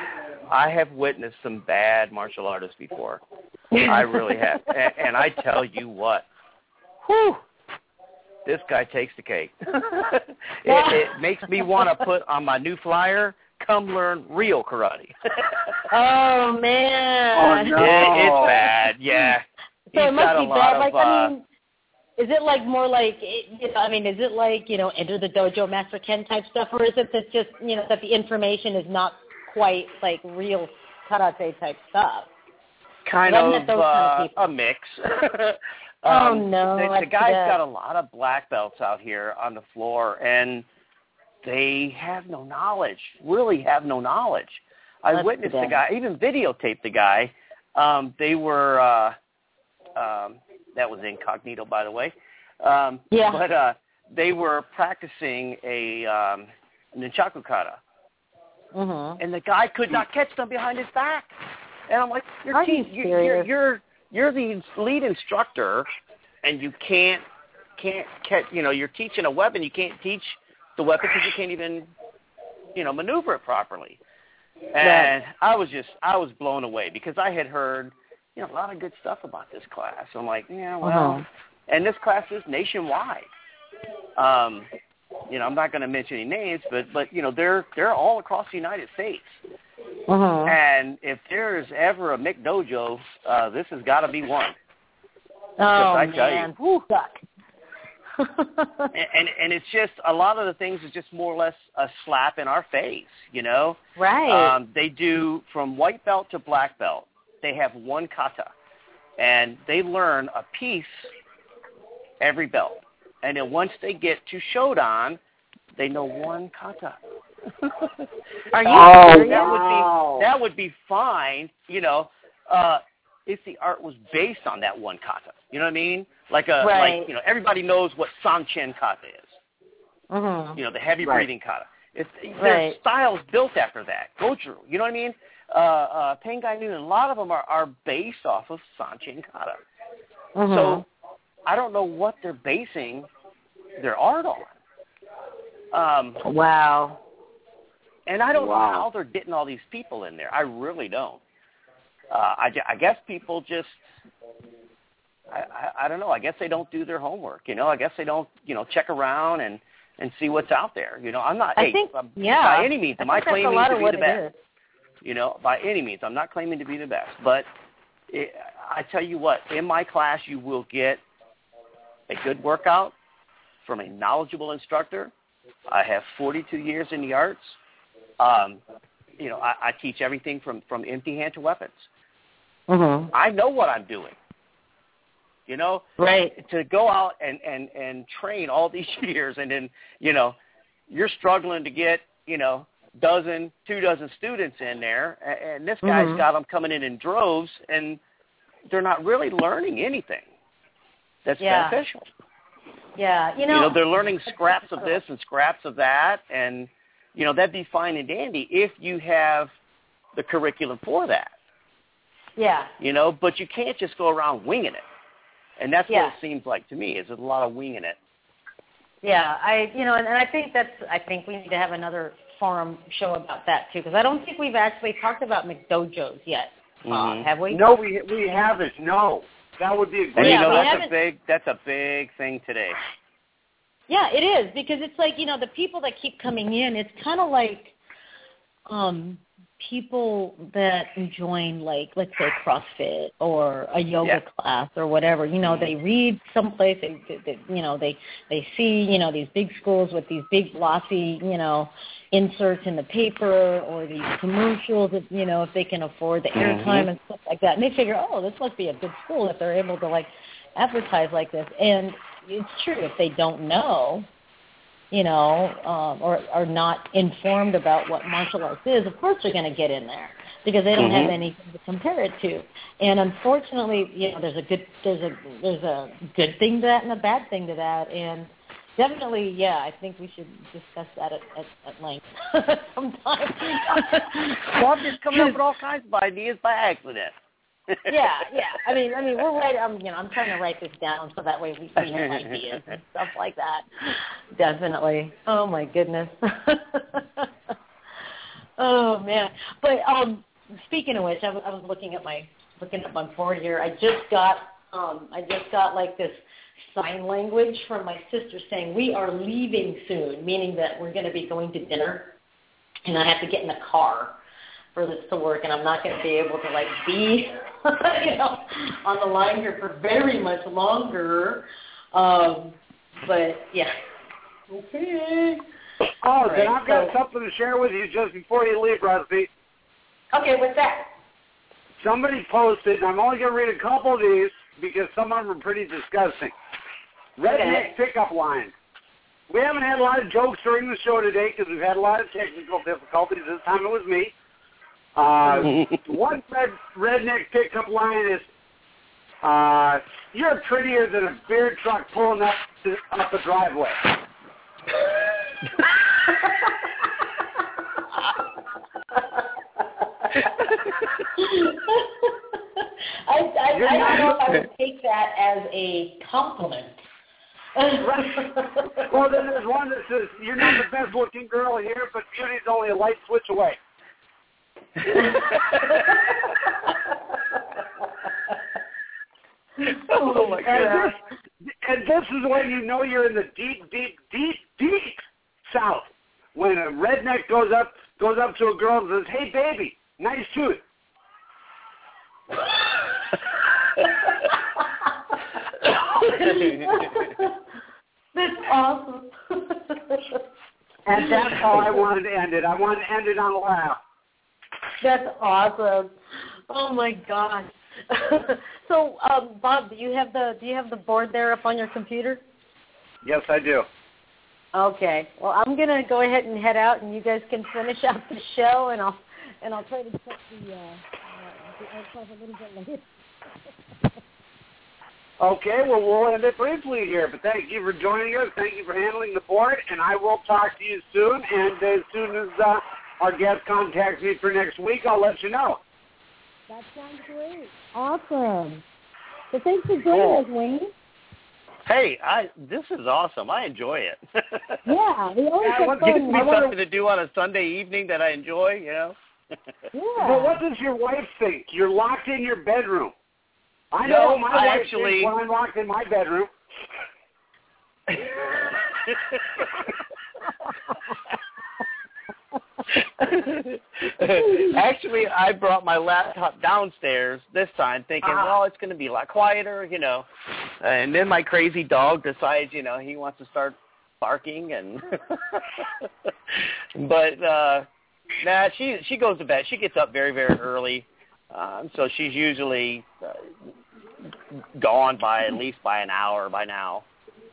I have witnessed some bad martial artists before. I really have. And I tell you what, whew, this guy takes the cake. It makes me want to put on my new flyer, come learn real karate. Oh, man. Oh, no. It's bad, yeah. So it must be bad. Like, I mean, is it like more like, is it like, Enter the Dojo, Master Ken type stuff, or is it that just, that the information is not quite like real karate type stuff? Kind of a mix. Oh, no. The guy's got a lot of black belts out here on the floor, and they have no knowledge, really have no knowledge. I witnessed the guy, even videotaped the guy. They were, that was incognito, by the way. But they were practicing a nunchaku kata. Mm-hmm. And the guy could not catch them behind his back. And I'm like, you're the lead instructor, and you can't catch, you're teaching a weapon. You can't teach the weapon because you can't even, maneuver it properly. And I was blown away because I had heard, a lot of good stuff about this class. I'm like, yeah, well, and this class is nationwide. I'm not going to mention any names, but they're all across the United States. And if there's ever a McDojo, this has got to be one. Oh, I man. tell you, and it's just a lot of the things is just more or less a slap in our face, Right. They do from white belt to black belt. They have one kata, and they learn a piece every belt. And then once they get to Shodan, they know one kata. Are you serious? That would be fine, if the art was based on that one kata. You know what I mean? Like everybody knows what Sanchen kata is. Mm-hmm. The heavy breathing kata. Their style's built after that. Goju, you know what I mean? Tengai Nun, a lot of them are based off of Sanchen kata. Mm-hmm. So I don't know what they're basing their art on. Wow. And I don't know how they're getting all these people in there. I really don't. I guess people just, I don't know. I guess they don't do their homework. I guess they don't, check around and see what's out there. I'm not, by any means, am I claiming to be the best? By any means, I'm not claiming to be the best. But I tell you what, in my class, you will get a good workout from a knowledgeable instructor. I have 42 years in the arts. I teach everything from empty hand to weapons. Mm-hmm. I know what I'm doing. Right. To go out and train all these years, and then, you're struggling to get, 2 dozen students in there, and this guy's got them coming in droves, and they're not really learning anything that's beneficial. Yeah, they're learning scraps of this and scraps of that, and, that'd be fine and dandy if you have the curriculum for that. Yeah. But you can't just go around winging it. And that's what it seems like to me, is a lot of winging it. Yeah, and I think we need to have another forum show about that too, because I don't think we've actually talked about McDojos yet. Have we? No, we haven't. No, that would be a great. That's a big thing today. Yeah, it is, because it's like the people that keep coming in. It's kind of like people that join, like, let's say CrossFit or a yoga class or whatever. They read someplace, they see these big schools with these big glossy inserts in the paper, or these commercials, if they can afford the airtime and stuff like that, and they figure, this must be a good school if they're able to advertise like this. And it's true, if they don't know, or are not informed about what martial arts is, of course they're going to get in there because they don't have anything to compare it to. And unfortunately, there's a good thing to that and a bad thing to that. And definitely, I think we should discuss that at length sometime. Well, I'm just coming up with all kinds of ideas by accident. Yeah. I mean, we're right. I'm trying to write this down so that way we have ideas and stuff like that. Definitely. Oh my goodness. Oh man. But speaking of which, I was looking up my board here. I just got like this sign language from my sister saying we are leaving soon, meaning that we're going to be going to dinner, and I have to get in the car for this to work, and I'm not going to be able to like be, on the line here for very much longer. But yeah. Okay. Oh, then I've got something to share with you just before you leave, Rusty. Okay, what's that? Somebody posted, and I'm only going to read a couple of these because some of them are pretty disgusting. Redneck pickup lines. We haven't had a lot of jokes during the show today because we've had a lot of technical difficulties. This time it was me. One redneck pickup line is, you're prettier than a beer truck pulling up the driveway. I don't know if I would take that as a compliment. Well, then there's one that says, you're not the best looking girl here, but beauty's only a light switch away. Oh my God. And this is when you know you're in the deep South. When a redneck goes up to a girl and says, "Hey, baby, nice tooth." That's awesome. And that's how I wanted to end it. I wanted to end it on a laugh. That's awesome. Oh my God. So, Bob, do you have the board there up on your computer? Yes, I do. Okay. Well, I'm gonna go ahead and head out, and you guys can finish out the show, and I'll try to check the archive a little bit later. Okay. Well, we'll end it briefly here, but thank you for joining us. Thank you for handling the board, and I will talk to you soon. And as soon as our guest contacts me for next week, I'll let you know. That sounds great. Awesome. So thanks for joining us, Wayne. Hey, this is awesome. I enjoy it. Yeah, we always have fun. Gives me something to do on a Sunday evening that I enjoy, Yeah. But what does your wife think? You're locked in your bedroom. I know my wife thinks when I'm locked in my bedroom. Actually, I brought my laptop downstairs this time thinking, well, it's going to be a lot quieter, And then my crazy dog decides, he wants to start barking. And But, she goes to bed. She gets up very, very early. So she's usually gone at least by an hour by now.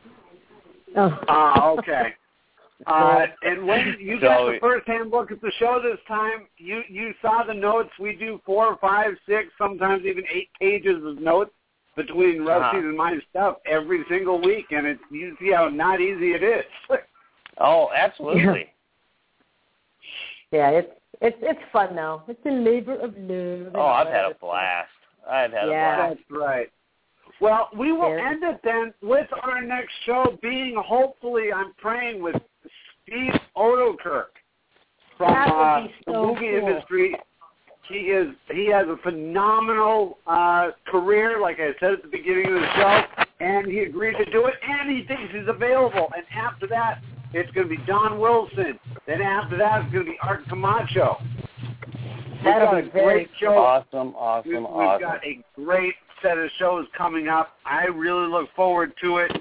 Okay. And when you got the first-hand look at the show this time, you saw the notes. We do 4, 5, 6, sometimes even 8 pages of notes between Rusty's and my stuff every single week, and you see how not easy it is. Oh, absolutely. Yeah, it's fun though. It's a labor of love. Oh, I've had a blast. That's right. Well, we will end it then with our next show being, hopefully, I'm praying, with Steve Odokirk from the movie industry. He has a phenomenal career, like I said at the beginning of the show, and he agreed to do it, and he thinks he's available. And after that, it's going to be Don Wilson. Then after that, it's going to be Art Camacho. That'll be a great show. Awesome. We've got a great set of shows coming up. I really look forward to it.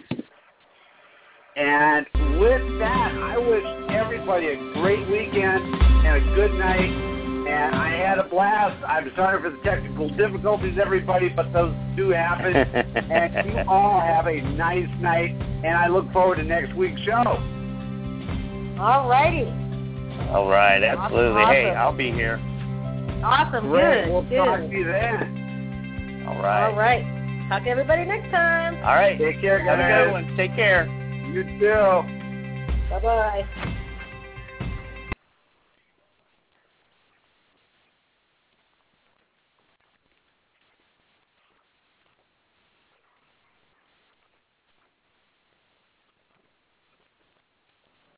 And with that, I wish everybody a great weekend and a good night. And I had a blast. I'm sorry for the technical difficulties, everybody, but those do happen. And you all have a nice night. And I look forward to next week's show. All righty. All right, absolutely. Awesome. Hey, I'll be here. Awesome. Great. Good. We'll good. talk to you then. All right. All right. Talk to everybody next time. All right. Take care, guys. Have a good one. Take care. You too. Bye-bye.